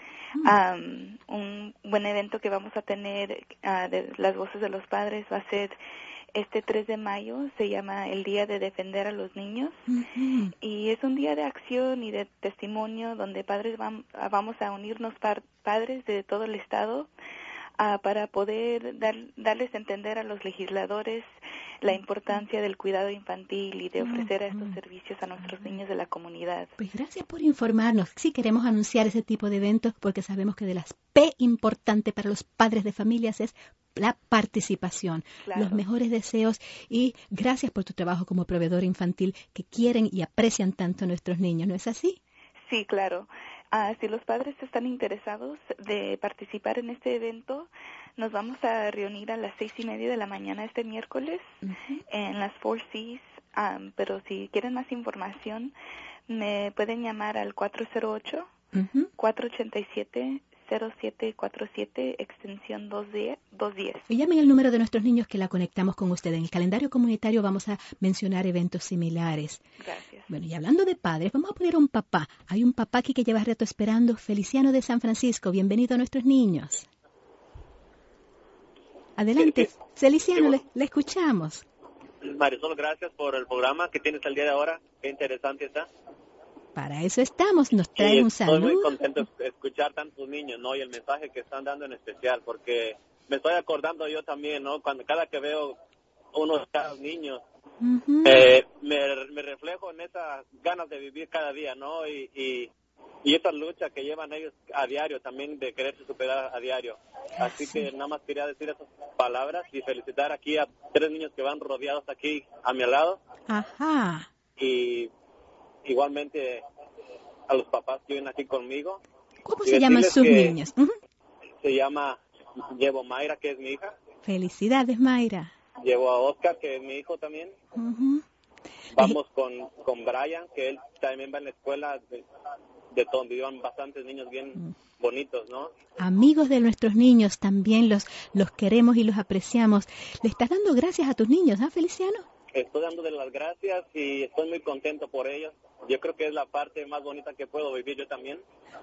Un buen evento que vamos a tener de las voces de los padres va a ser este 3 de mayo, se llama el Día de Defender a los Niños, y es un día de acción y de testimonio donde padres vamos a unirnos padres de todo el estado para poder darles a entender a los legisladores la importancia del cuidado infantil y de ofrecer estos servicios a nuestros niños de la comunidad. Pues gracias por informarnos. Sí, queremos anunciar ese tipo de eventos porque sabemos que de las P importante para los padres de familias es la participación, claro. Los mejores deseos y gracias por tu trabajo como proveedor infantil que quieren y aprecian tanto a nuestros niños, ¿no es así? Sí, claro. Si los padres están interesados de participar en este evento, nos vamos a reunir a las 6:30 de la mañana este miércoles en las 4Cs, pero si quieren más información, me pueden llamar al 408-487 0747 extensión 210. Y llamen el número de nuestros niños que la conectamos con usted. En el calendario comunitario vamos a mencionar eventos similares. Gracias. Bueno, y hablando de padres, vamos a poner a un papá. Hay un papá aquí que lleva rato esperando, Feliciano de San Francisco. Bienvenido a nuestros niños. Adelante, Feliciano, le escuchamos. Marisol, gracias por el programa que tienes el día de ahora. Qué interesante está. Para eso estamos, nos traen un saludo. Estoy muy contento de escuchar tantos niños, ¿no? Y el mensaje que están dando en especial, porque me estoy acordando yo también, ¿no? Cada que veo unos niños, me reflejo en esas ganas de vivir cada día, ¿no? Y esa lucha que llevan ellos a diario también de quererse superar a diario. Así que nada más quería decir esas palabras y felicitar aquí a 3 niños que van rodeados aquí a mi lado. Ajá. Y igualmente a los papás que viven aquí conmigo. ¿Cómo se llaman sus niños? Llevo a Mayra, que es mi hija. Felicidades, Mayra. Llevo a Oscar, que es mi hijo también. Vamos con Brian, que él también va en la escuela de donde vivan bastantes niños bien bonitos, ¿no? Amigos de nuestros niños, también los queremos y los apreciamos. ¿Le estás dando gracias a tus niños, Feliciano? Estoy dándole las gracias y estoy muy contento por ellos. Yo creo que es la parte más bonita que puedo vivir yo también.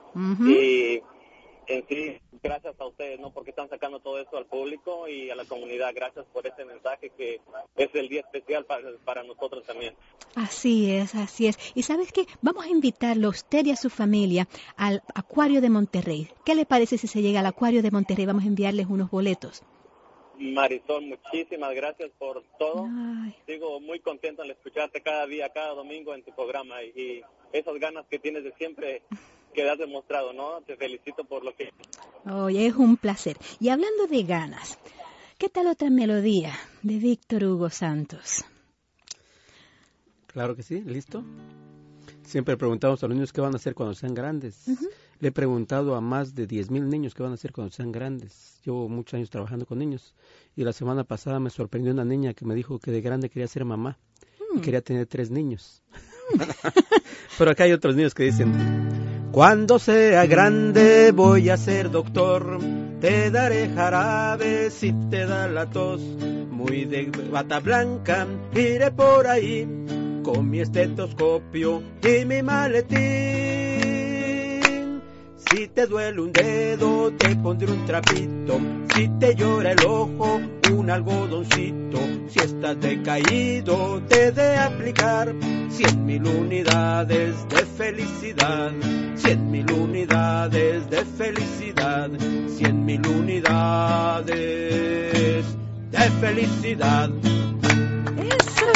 Y en sí, gracias a ustedes, ¿no? Porque están sacando todo esto al público y a la comunidad. Gracias por este mensaje que es el día especial para nosotros también. Así es, así es. Y ¿sabes qué? Vamos a invitarlo a usted y a su familia al Acuario de Monterrey. ¿Qué le parece si se llega al Acuario de Monterrey? Vamos a enviarles unos boletos. Marisol, muchísimas gracias por todo. Ay. Sigo muy contento al escucharte cada día, cada domingo en tu programa y esas ganas que tienes de siempre que has demostrado, ¿no? Te felicito por lo que... Oye, es un placer. Y hablando de ganas, ¿qué tal otra melodía de Víctor Hugo Santos? Claro que sí, ¿listo? Siempre preguntamos a los niños qué van a hacer cuando sean grandes. Le he preguntado a más de 10,000 niños qué van a hacer cuando sean grandes. Llevo muchos años trabajando con niños. Y la semana pasada me sorprendió una niña que me dijo que de grande quería ser mamá. Y quería tener 3 niños. Pero acá hay otros niños que dicen: cuando sea grande voy a ser doctor. Te daré jarabe si te da la tos. Muy de bata blanca iré por ahí con mi estetoscopio y mi maletín. Si te duele un dedo, te pondré un trapito. Si te llora el ojo, un algodoncito. Si estás decaído, te de aplicar 100,000 unidades de felicidad. 100,000 unidades de felicidad. 100,000 unidades de felicidad. ¡Eso!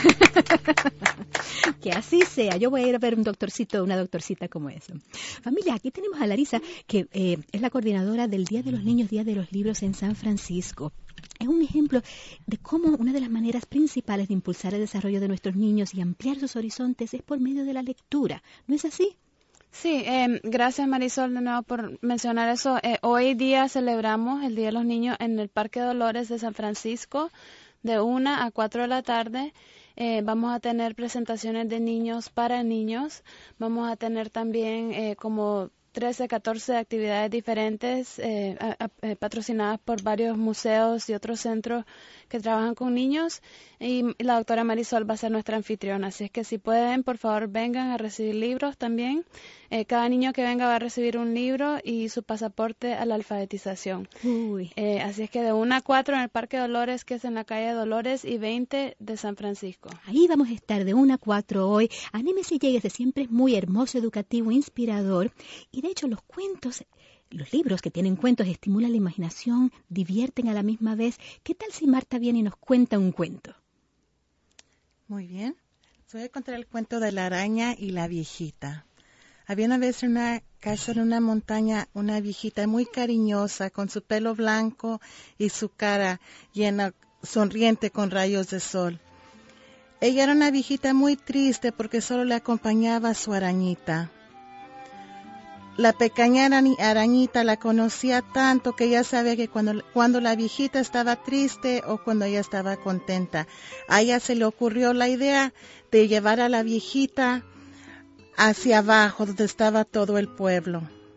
Que así sea. Yo voy a ir a ver un doctorcito, una doctorcita como eso. Familia, aquí tenemos a Larisa, que es la coordinadora del Día de los Niños, Día de los Libros en San Francisco. Es un ejemplo de cómo una de las maneras principales de impulsar el desarrollo de nuestros niños y ampliar sus horizontes es por medio de la lectura. ¿No es así? Sí, gracias Marisol de nuevo por mencionar eso. Hoy día celebramos el Día de los Niños en el Parque Dolores de San Francisco de 1 a 4 de la tarde. Vamos a tener presentaciones de niños para niños. Vamos a tener también como 13, 14 actividades diferentes patrocinadas por varios museos y otros centros que trabajan con niños, y la doctora Marisol va a ser nuestra anfitriona, así es que si pueden, por favor, vengan a recibir libros también. Cada niño que venga va a recibir un libro y su pasaporte a la alfabetización. Así es que de 1 a 4 en el Parque Dolores, que es en la calle Dolores y 20 de San Francisco. Ahí vamos a estar de 1 a 4 hoy. Anímese y lléguese, siempre es muy hermoso, educativo, inspirador. Y de hecho los cuentos, los libros que tienen cuentos estimulan la imaginación, divierten a la misma vez. ¿Qué tal si Marta viene y nos cuenta un cuento? Muy bien. Voy a contar el cuento de la araña y la viejita. Había una vez en una casa en una montaña una viejita muy cariñosa con su pelo blanco y su cara llena, sonriente con rayos de sol. Ella era una viejita muy triste porque solo le acompañaba su arañita. La pequeña arañita la conocía tanto que ella sabía que cuando la viejita estaba triste o cuando ella estaba contenta. A ella se le ocurrió la idea de llevar a la viejita hacia abajo donde estaba todo el pueblo.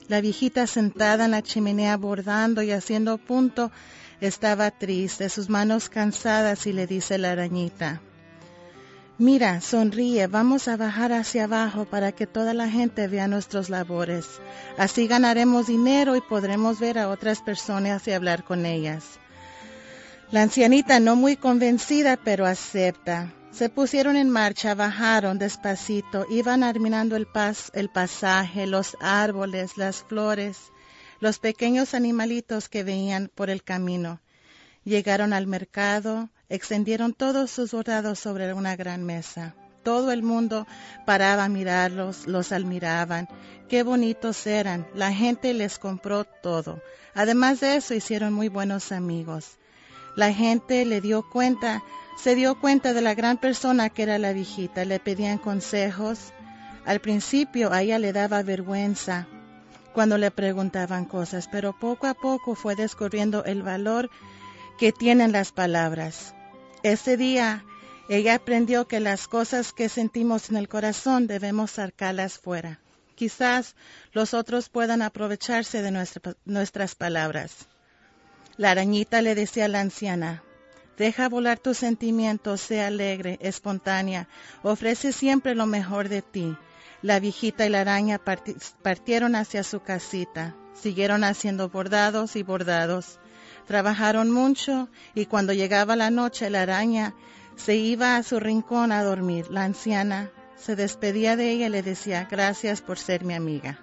La viejita sentada en la chimenea bordando y haciendo punto estaba triste, sus manos cansadas, y le dice la arañita: mira, sonríe, vamos a bajar hacia abajo para que toda la gente vea nuestros labores. Así ganaremos dinero y podremos ver a otras personas y hablar con ellas. La ancianita, no muy convencida, pero acepta. Se pusieron en marcha, bajaron despacito, iban admirando el pasaje, los árboles, las flores, los pequeños animalitos que veían por el camino. Llegaron al mercado, extendieron todos sus bordados sobre una gran mesa. Todo el mundo paraba a mirarlos, los admiraban. Qué bonitos eran, la gente les compró todo. Además de eso, hicieron muy buenos amigos. La gente se dio cuenta de la gran persona que era la viejita. Le pedían consejos. Al principio a ella le daba vergüenza cuando le preguntaban cosas, pero poco a poco fue descubriendo el valor que tienen las palabras. Ese día ella aprendió que las cosas que sentimos en el corazón debemos sacarlas fuera. Quizás los otros puedan aprovecharse de nuestras palabras. La arañita le decía a la anciana: deja volar tus sentimientos, sé alegre, espontánea, ofrece siempre lo mejor de ti. La viejita y la araña partieron hacia su casita, siguieron haciendo bordados y bordados. Trabajaron mucho y cuando llegaba la noche la araña se iba a su rincón a dormir. La anciana se despedía de ella y le decía: gracias por ser mi amiga.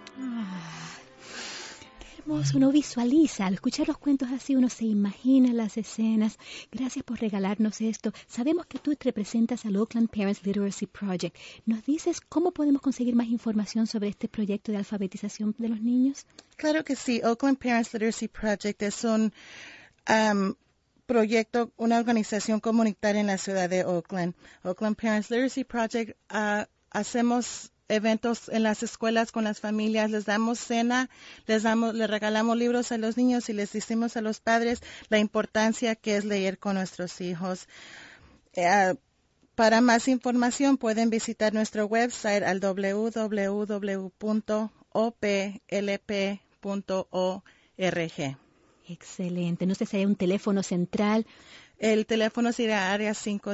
Uno visualiza, al escuchar los cuentos así, uno se imagina las escenas. Gracias por regalarnos esto. Sabemos que tú representas al Oakland Parents Literacy Project. ¿Nos dices cómo podemos conseguir más información sobre este proyecto de alfabetización de los niños? Claro que sí. Oakland Parents Literacy Project es un proyecto, una organización comunitaria en la ciudad de Oakland. Oakland Parents Literacy Project, hacemos eventos en las escuelas con las familias, les damos cena, les regalamos libros a los niños y les decimos a los padres la importancia que es leer con nuestros hijos. Para más información pueden visitar nuestro website al www.oplp.org. Excelente. No sé si hay un teléfono central. El teléfono sería área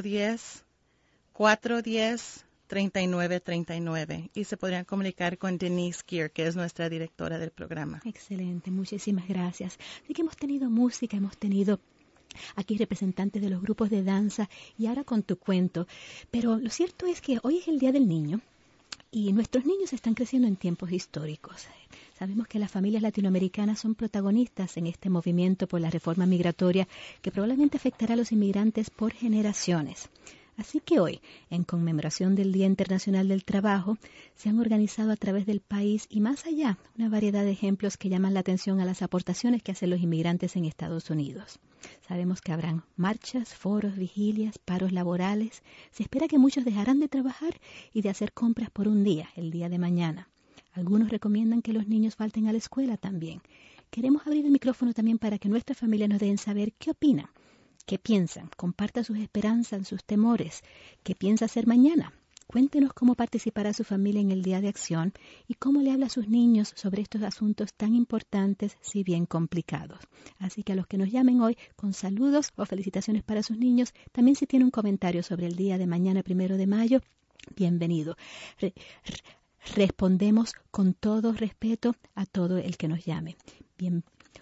510-410-3939 y se podrían comunicar con Denise Gear, que es nuestra directora del programa. Excelente, muchísimas gracias. Así que hemos tenido música, hemos tenido aquí representantes de los grupos de danza y ahora con tu cuento. Pero lo cierto es que hoy es el Día del Niño y nuestros niños están creciendo en tiempos históricos. Sabemos que las familias latinoamericanas son protagonistas en este movimiento por la reforma migratoria que probablemente afectará a los inmigrantes por generaciones. Así que hoy, en conmemoración del Día Internacional del Trabajo, se han organizado a través del país y más allá una variedad de ejemplos que llaman la atención a las aportaciones que hacen los inmigrantes en Estados Unidos. Sabemos que habrán marchas, foros, vigilias, paros laborales. Se espera que muchos dejarán de trabajar y de hacer compras por un día, el día de mañana. Algunos recomiendan que los niños falten a la escuela también. Queremos abrir el micrófono también para que nuestras familias nos dejen saber qué opinan. ¿Qué piensan? Comparta sus esperanzas, sus temores. ¿Qué piensa hacer mañana? Cuéntenos cómo participará su familia en el Día de Acción y cómo le habla a sus niños sobre estos asuntos tan importantes, si bien complicados. Así que a los que nos llamen hoy con saludos o felicitaciones para sus niños, también si tiene un comentario sobre el día de mañana, 1 de mayo, bienvenido. Respondemos con todo respeto a todo el que nos llame. Bien.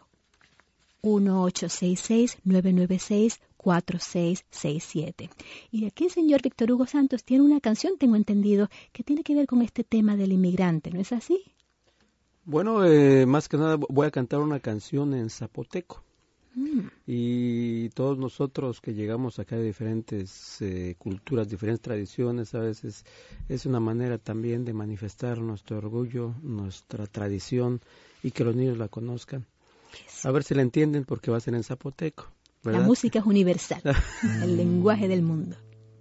1-866-996-4667. Y aquí el señor Víctor Hugo Santos tiene una canción, tengo entendido, que tiene que ver con este tema del inmigrante, ¿no es así? Bueno, más que nada voy a cantar una canción en zapoteco. Y todos nosotros que llegamos acá de diferentes culturas, diferentes tradiciones, a veces es una manera también de manifestar nuestro orgullo, nuestra tradición y que los niños la conozcan. A ver si la entienden porque va a ser en zapoteco, ¿verdad? La música es universal, el lenguaje del mundo.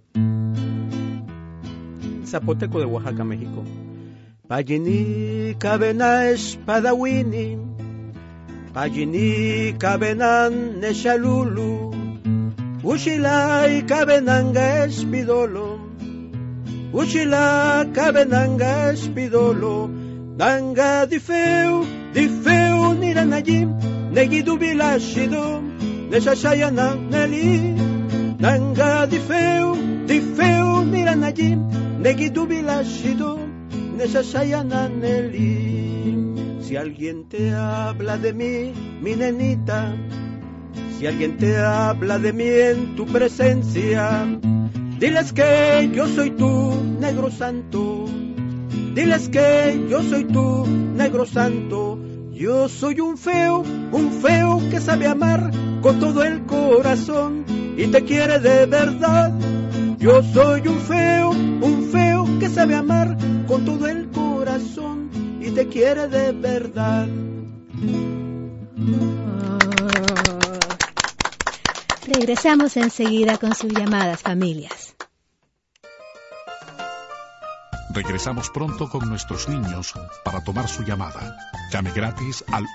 Zapoteco de Oaxaca, México. Payini cabena espadawini, payini cabenan neshalulu, ushilai cabenanga espidolo, ushila cabenanga espidolo, Nanga di feu niranajim, negidu bilashido, neshashayana neli. Nanga di feu niranajim, negidu bilashido, neshashayana neli. Si alguien te habla de mí, mi nenita, si alguien te habla de mí en tu presencia, diles que yo soy tu negro santo. Diles que yo soy tu negro santo. Yo soy un feo que sabe amar con todo el corazón y te quiere de verdad. Yo soy un feo que sabe amar con todo el corazón y te quiere de verdad. Regresamos enseguida con sus llamadas, familias. Regresamos pronto con nuestros niños para tomar su llamada. Llame gratis al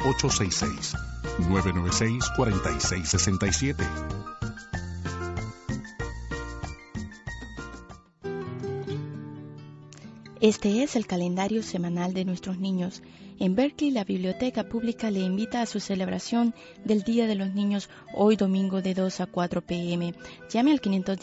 1-866-996-4667. Este es el calendario semanal de nuestros niños. En Berkeley, la Biblioteca Pública le invita a su celebración del Día de los Niños hoy domingo de 2 a 4 p.m. Llame al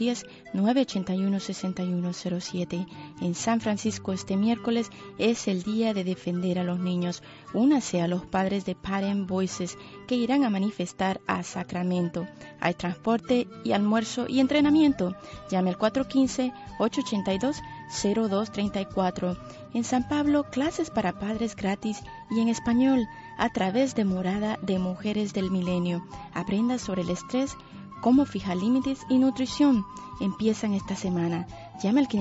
510-981-6107. En San Francisco este miércoles es el Día de Defender a los Niños. Únase a los padres de Parent Voices que irán a manifestar a Sacramento. Hay transporte y almuerzo y entrenamiento. Llame al 415-882-0234. En San Pablo, clases para padres gratis y en español a través de Morada de Mujeres del Milenio. Aprenda sobre el estrés, cómo fijar límites y nutrición. Empiezan esta semana. Llame al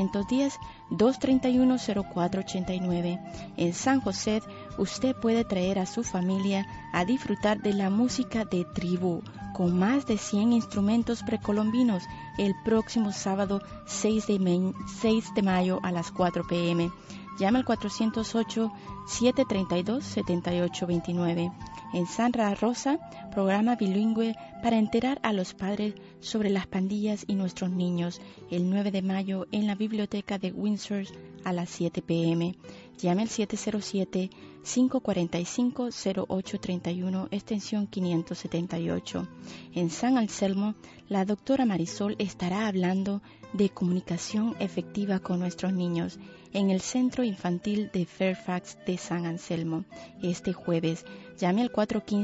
510-231-0489. En San José, usted puede traer a su familia a disfrutar de la música de tribu, con más de 100 instrumentos precolombinos, el próximo sábado 6 de mayo a las 4 p.m. Llama al 408-732-7829. En Santa Rosa, programa bilingüe para enterar a los padres sobre las pandillas y nuestros niños, el 9 de mayo en la biblioteca de Windsor a las 7 p.m. Llame al 707-545-0831, extensión 578. En San Anselmo, la doctora Marisol estará hablando de comunicación efectiva con nuestros niños en el Centro Infantil de Fairfax de San Anselmo este jueves. Llame al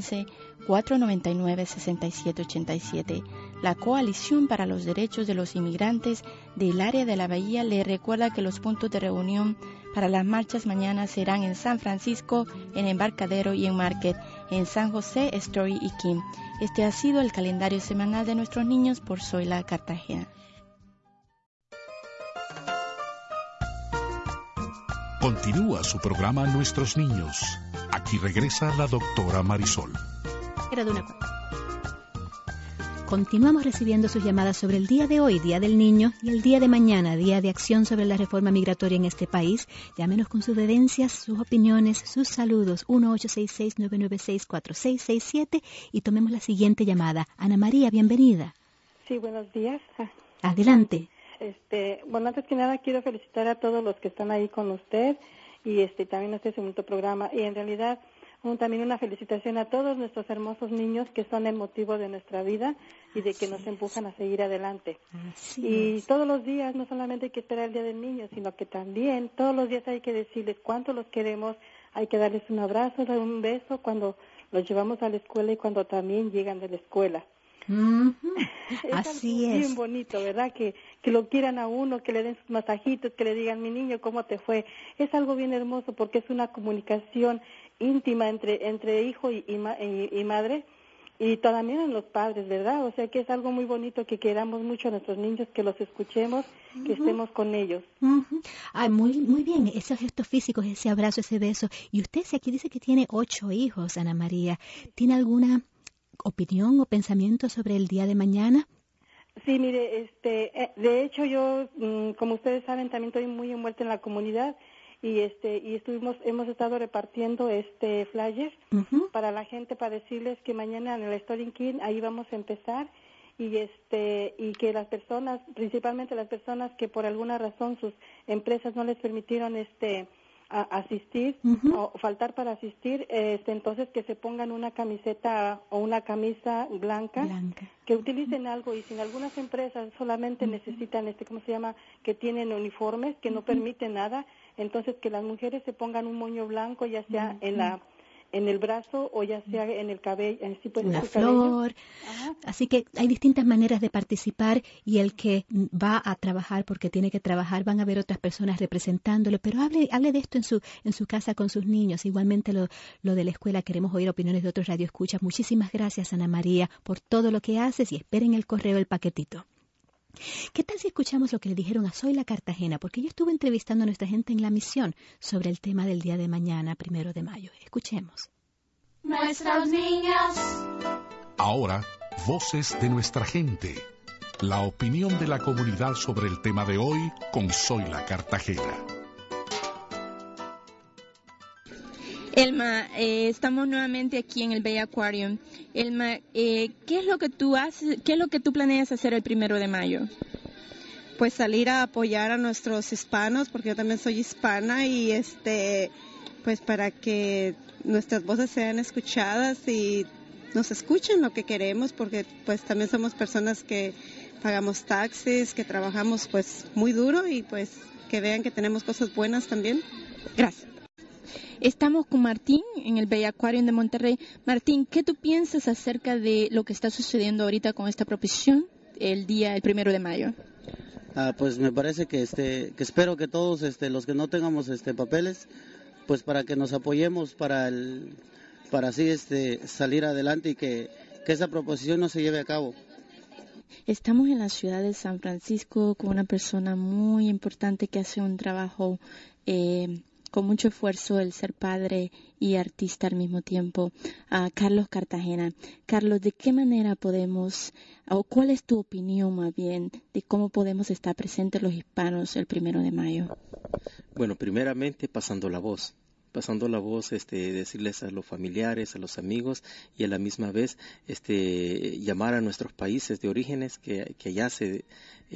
415-499-6787. La Coalición para los Derechos de los Inmigrantes del área de la Bahía le recuerda que los puntos de reunión para las marchas mañana serán en San Francisco, en Embarcadero y en Market, en San José, Story y Kim. Este ha sido el calendario semanal de nuestros niños por Zoila Cartagena. Continúa su programa Nuestros Niños. Aquí regresa la doctora Marisol. Continuamos recibiendo sus llamadas sobre el día de hoy, Día del Niño, y el día de mañana, Día de Acción sobre la Reforma Migratoria en este país. Llámenos con sus vivencias, sus opiniones, sus saludos, 1-866-996-4667, y tomemos la siguiente llamada. Ana María, bienvenida. Sí, buenos días. Adelante. Bueno, antes que nada quiero felicitar a todos los que están ahí con usted y también este segundo programa, y en realidad también una felicitación a todos nuestros hermosos niños que son el motivo de nuestra vida y de que nos empujan a seguir adelante. Y todos los días no solamente hay que esperar el Día del Niño, sino que también todos los días hay que decirles cuánto los queremos, hay que darles un abrazo, un beso cuando los llevamos a la escuela y cuando también llegan de la escuela. Así es. Es bien bonito, ¿verdad? Que lo quieran a uno, que le den sus masajitos, que le digan, mi niño, ¿cómo te fue? Es algo bien hermoso porque es una comunicación íntima entre hijo y madre, y también en los padres, ¿verdad? O sea que es algo muy bonito que queramos mucho a nuestros niños, que los escuchemos, que estemos con ellos. Ay, muy bien, esos gestos físicos, ese abrazo, ese beso. Y usted aquí dice que tiene 8 hijos, Ana María. ¿Tiene alguna opinión o pensamiento sobre el día de mañana? Sí, mire, de hecho yo, como ustedes saben, también estoy muy envuelta en la comunidad y hemos estado repartiendo flyers para la gente, para decirles que mañana en el Story King ahí vamos a empezar y que las personas, principalmente las personas que por alguna razón sus empresas no les permitieron asistir o faltar para asistir, entonces que se pongan una camiseta o una camisa blanca, que utilicen algo, y si en algunas empresas solamente necesitan que tienen uniformes que no permiten nada, entonces que las mujeres se pongan un moño blanco, ya sea en el brazo o ya sea en el cabello, una flor. Así que hay distintas maneras de participar, y el que va a trabajar porque tiene que trabajar, van a haber otras personas representándolo, pero hable de esto en su casa con sus niños. Igualmente lo de la escuela, queremos oír opiniones de otros radioescuchas. Muchísimas gracias, Ana María, por todo lo que haces, y esperen el correo, el paquetito. ¿Qué tal si escuchamos lo que le dijeron a Zoila Cartagena? Porque yo estuve entrevistando a nuestra gente en la misión sobre el tema del día de mañana, 1 de mayo. Escuchemos. Nuestros niños. Ahora, voces de nuestra gente. La opinión de la comunidad sobre el tema de hoy con Zoila Cartagena. Elma, estamos nuevamente aquí en el Bay Aquarium. Elma, ¿qué es lo que tú haces? ¿Qué es lo que tú planeas hacer el 1 de mayo? Pues salir a apoyar a nuestros hispanos, porque yo también soy hispana, y pues para que nuestras voces sean escuchadas y nos escuchen lo que queremos, porque pues también somos personas que pagamos taxes, que trabajamos pues muy duro, y pues que vean que tenemos cosas buenas también. Gracias. Estamos con Martín en el Bay Aquarium de Monterrey. Martín, ¿qué tú piensas acerca de lo que está sucediendo ahorita con esta proposición el 1 de mayo? Pues me parece que espero que todos los que no tengamos papeles, pues para que nos apoyemos para así salir adelante, y que esa proposición no se lleve a cabo. Estamos en la ciudad de San Francisco con una persona muy importante que hace un trabajo con mucho esfuerzo, el ser padre y artista al mismo tiempo, Carlos Cartagena. Carlos, ¿de qué manera podemos, o cuál es tu opinión más bien, de cómo podemos estar presentes los hispanos el 1 de mayo? Bueno, primeramente pasando la voz, decirles a los familiares, a los amigos, y a la misma vez llamar a nuestros países de orígenes que ya se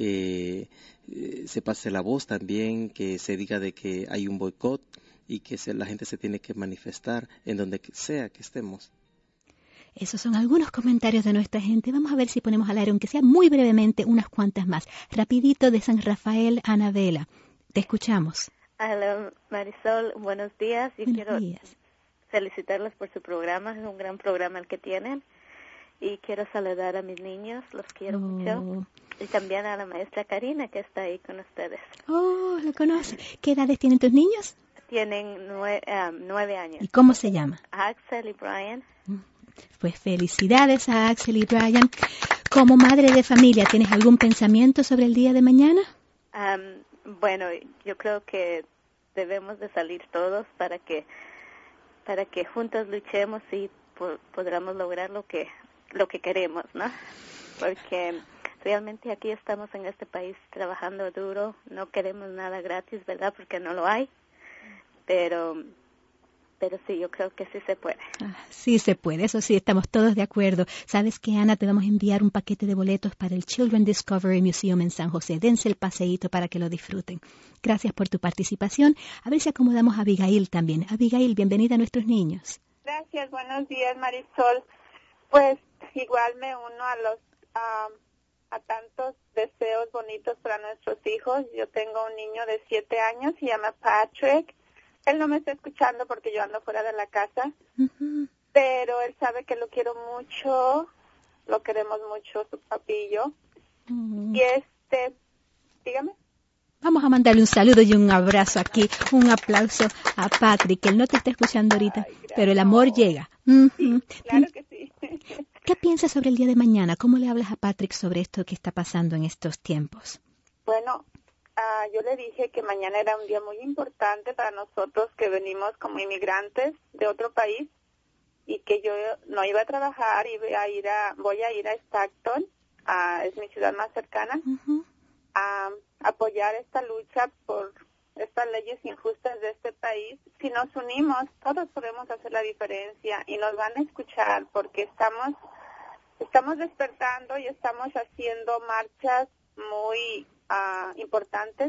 pase la voz también, que se diga de que hay un boicot y que la gente se tiene que manifestar en donde sea que estemos. Esos son algunos comentarios de nuestra gente. Vamos a ver si ponemos al aire, aunque sea muy brevemente, unas cuantas más. Rapidito, de San Rafael, Anabela. Te escuchamos. Hola, Marisol, buenos días. Yo quiero felicitarlos por su programa, es un gran programa el que tienen. Y quiero saludar a mis niños, los quiero mucho. Y también a la maestra Karina, que está ahí con ustedes. Oh, lo conoce. ¿Qué edades tienen tus niños? Tienen 9 años. ¿Y cómo se llama? Axel y Brian. Pues felicidades a Axel y Brian. Como madre de familia, ¿tienes algún pensamiento sobre el día de mañana? Bueno, yo creo que debemos de salir todos para que juntos luchemos y podamos lograr lo que queremos, ¿no? Porque realmente aquí estamos en este país trabajando duro, no queremos nada gratis, ¿verdad? Porque no lo hay, pero sí, yo creo que sí se puede. Sí se puede, eso sí, estamos todos de acuerdo. ¿Sabes qué, Ana? Te vamos a enviar un paquete de boletos para el Children Discovery Museum en San José. Dense el paseíto para que lo disfruten. Gracias por tu participación. A ver si acomodamos a Abigail también. Abigail, bienvenida a nuestros niños. Gracias, buenos días, Marisol. Pues igual me uno a tantos deseos bonitos para nuestros hijos. Yo tengo un niño de 7 años, se llama Patrick. Él no me está escuchando porque yo ando fuera de la casa, pero él sabe que lo quiero mucho, lo queremos mucho, su papi y yo. Y dígame. Vamos a mandarle un saludo y un abrazo aquí, un aplauso a Patrick, que él no te está escuchando ahorita, pero el amor llega. Sí, claro que sí. ¿Qué piensas sobre el día de mañana? ¿Cómo le hablas a Patrick sobre esto que está pasando en estos tiempos? Bueno, yo le dije que mañana era un día muy importante para nosotros que venimos como inmigrantes de otro país y que yo no iba a trabajar y voy a ir a Stockton, es mi ciudad más cercana, a apoyar esta lucha por estas leyes injustas de este país. Si nos unimos, todos podemos hacer la diferencia y nos van a escuchar porque estamos despertando y estamos haciendo marchas muy importantes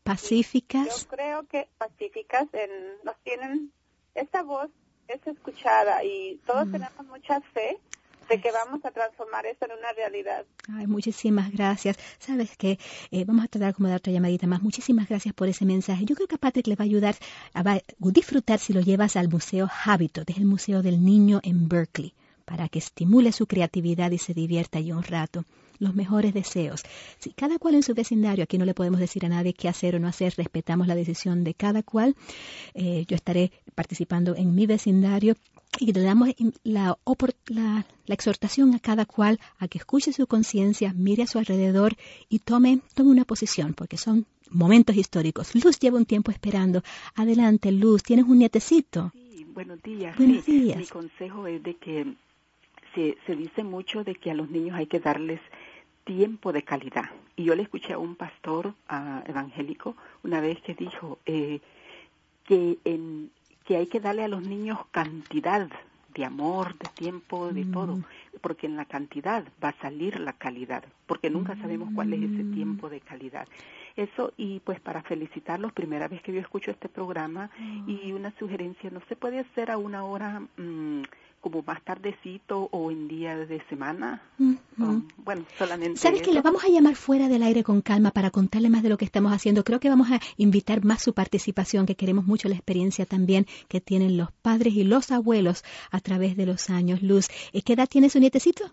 Pacíficas. Yo creo que pacíficas nos tienen, esta voz es escuchada y todos tenemos mucha fe de que vamos a transformar esto en una realidad. Ay, muchísimas gracias. ¿Sabes qué? Vamos a tratar como de dar otra llamadita más. Muchísimas gracias por ese mensaje. Yo creo que a Patrick le va a ayudar a disfrutar si lo llevas al Museo Habitat, es el Museo del Niño en Berkeley, para que estimule su creatividad y se divierta allí un rato. Los mejores deseos. Si cada cual en su vecindario, aquí no le podemos decir a nadie qué hacer o no hacer, respetamos la decisión de cada cual. Yo estaré participando en mi vecindario y le damos la exhortación a cada cual a que escuche su conciencia, mire a su alrededor y tome una posición, porque son momentos históricos. Luz lleva un tiempo esperando. Adelante, Luz, ¿tienes un nietecito? Sí, buenos días. Buenos días. Mi consejo es de que se dice mucho de que a los niños hay que darles tiempo de calidad. Y yo le escuché a un pastor evangélico una vez que dijo que hay que darle a los niños cantidad de amor, de tiempo, de todo, porque en la cantidad va a salir la calidad, porque nunca sabemos cuál es ese tiempo de calidad. Eso, y pues para felicitarlos, primera vez que yo escucho este programa, y una sugerencia, ¿no se puede hacer a una hora como más tardecito o en día de semana? Bueno, solamente... ¿Sabes que lo vamos a llamar fuera del aire con calma para contarle más de lo que estamos haciendo? Creo que vamos a invitar más su participación, que queremos mucho la experiencia también que tienen los padres y los abuelos a través de los años. Luz, ¿qué edad tiene su nietecito?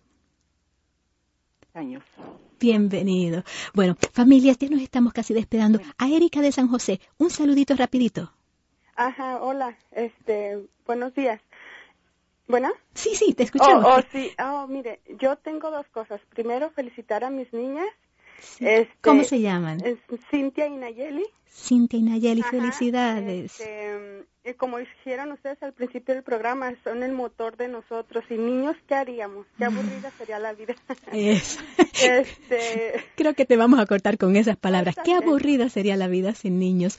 Años. Bienvenido. Bueno, familias, ya nos estamos casi despedando. A Erika de San José, un saludito rapidito. Ajá, hola, buenos días. ¿Bueno? Sí, te escuchamos. Mire, yo tengo dos cosas. Primero, felicitar a mis niñas. Sí. ¿Cómo se llaman? Cintia y Nayeli. Cintia y Nayeli, felicidades. Como dijeron ustedes al principio del programa, son el motor de nosotros. Y niños, ¿qué haríamos? Qué aburrida sería la vida. Eso. Creo que te vamos a cortar con esas palabras. Qué aburrida sería la vida sin niños.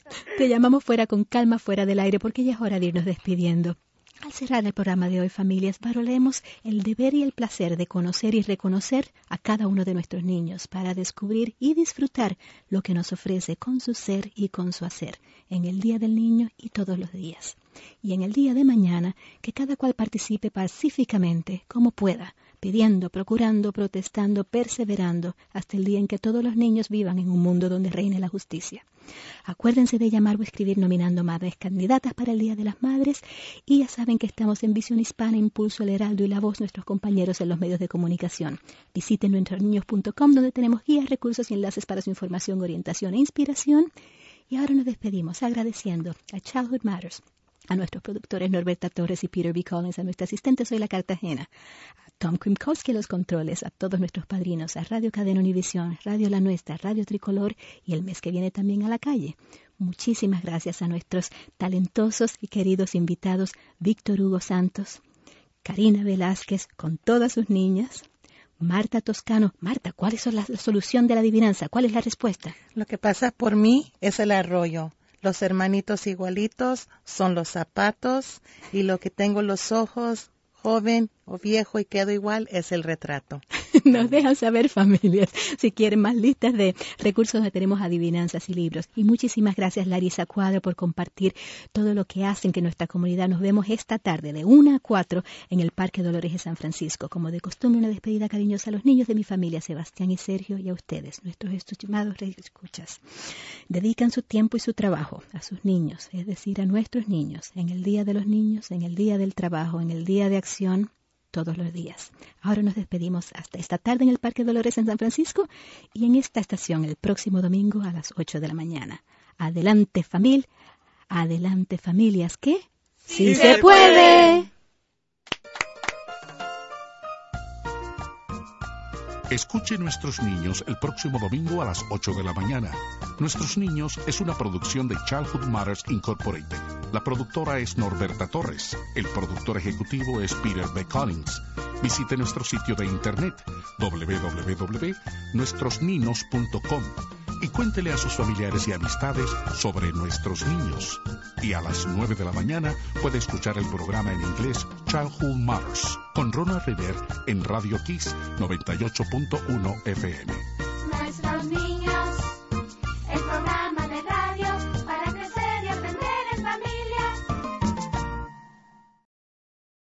Te llamamos fuera con calma, fuera del aire, porque ya es hora de irnos despidiendo. Al cerrar el programa de hoy, familias, valoremos el deber y el placer de conocer y reconocer a cada uno de nuestros niños para descubrir y disfrutar lo que nos ofrece con su ser y con su hacer en el Día del Niño y todos los días. Y en el día de mañana, que cada cual participe pacíficamente como pueda, pidiendo, procurando, protestando, perseverando, hasta el día en que todos los niños vivan en un mundo donde reine la justicia. Acuérdense de llamar o escribir nominando madres candidatas para el Día de las Madres, y ya saben que estamos en Visión Hispana, Impulso, El Heraldo y La Voz, nuestros compañeros en los medios de comunicación. Visiten nuestrosniños.com, donde tenemos guías, recursos y enlaces para su información, orientación e inspiración. Y ahora nos despedimos agradeciendo a Childhood Matters, a nuestros productores Norberta Torres y Peter B. Collins, a nuestra asistente Zoila Cartagena, a Tom Krimkowski a los controles, a todos nuestros padrinos, a Radio Cadena Univisión, Radio La Nuestra, Radio Tricolor y el mes que viene también a la calle. Muchísimas gracias a nuestros talentosos y queridos invitados Víctor Hugo Santos, Karina Velázquez con todas sus niñas, Marta Toscano. Marta, ¿cuál es la solución de la adivinanza? ¿Cuál es la respuesta? Lo que pasa por mí es el arroyo. Los hermanitos igualitos son los zapatos y lo que tengo los ojos, joven o viejo y quedo igual, es el retrato. Nos dejan saber, familias, si quieren más listas de recursos donde tenemos adivinanzas y libros. Y muchísimas gracias, Larisa Cuadro, por compartir todo lo que hacen que nuestra comunidad. Nos vemos esta tarde de 1 a 4 en el Parque Dolores de San Francisco. Como de costumbre, una despedida cariñosa a los niños de mi familia, Sebastián y Sergio, y a ustedes, nuestros estimados escuchas. Dedican su tiempo y su trabajo a sus niños, es decir, a nuestros niños, en el Día de los Niños, en el Día del Trabajo, en el Día de Acción, todos los días. Ahora nos despedimos hasta esta tarde en el Parque Dolores en San Francisco y en esta estación el próximo domingo a las 8 de la mañana. Adelante, familias, que ¡sí se puede! Escuche Nuestros Niños el próximo domingo a las 8 de la mañana. Nuestros Niños es una producción de Childhood Matters Incorporated. La productora es Norberta Torres. El productor ejecutivo es Peter B. Collins. Visite nuestro sitio de internet www.nuestrosninos.com y cuéntele a sus familiares y amistades sobre Nuestros Niños. Y a las 9 de la mañana puede escuchar el programa en inglés Childhood Matters con Ronald Rivera en Radio Kiss 98.1 FM.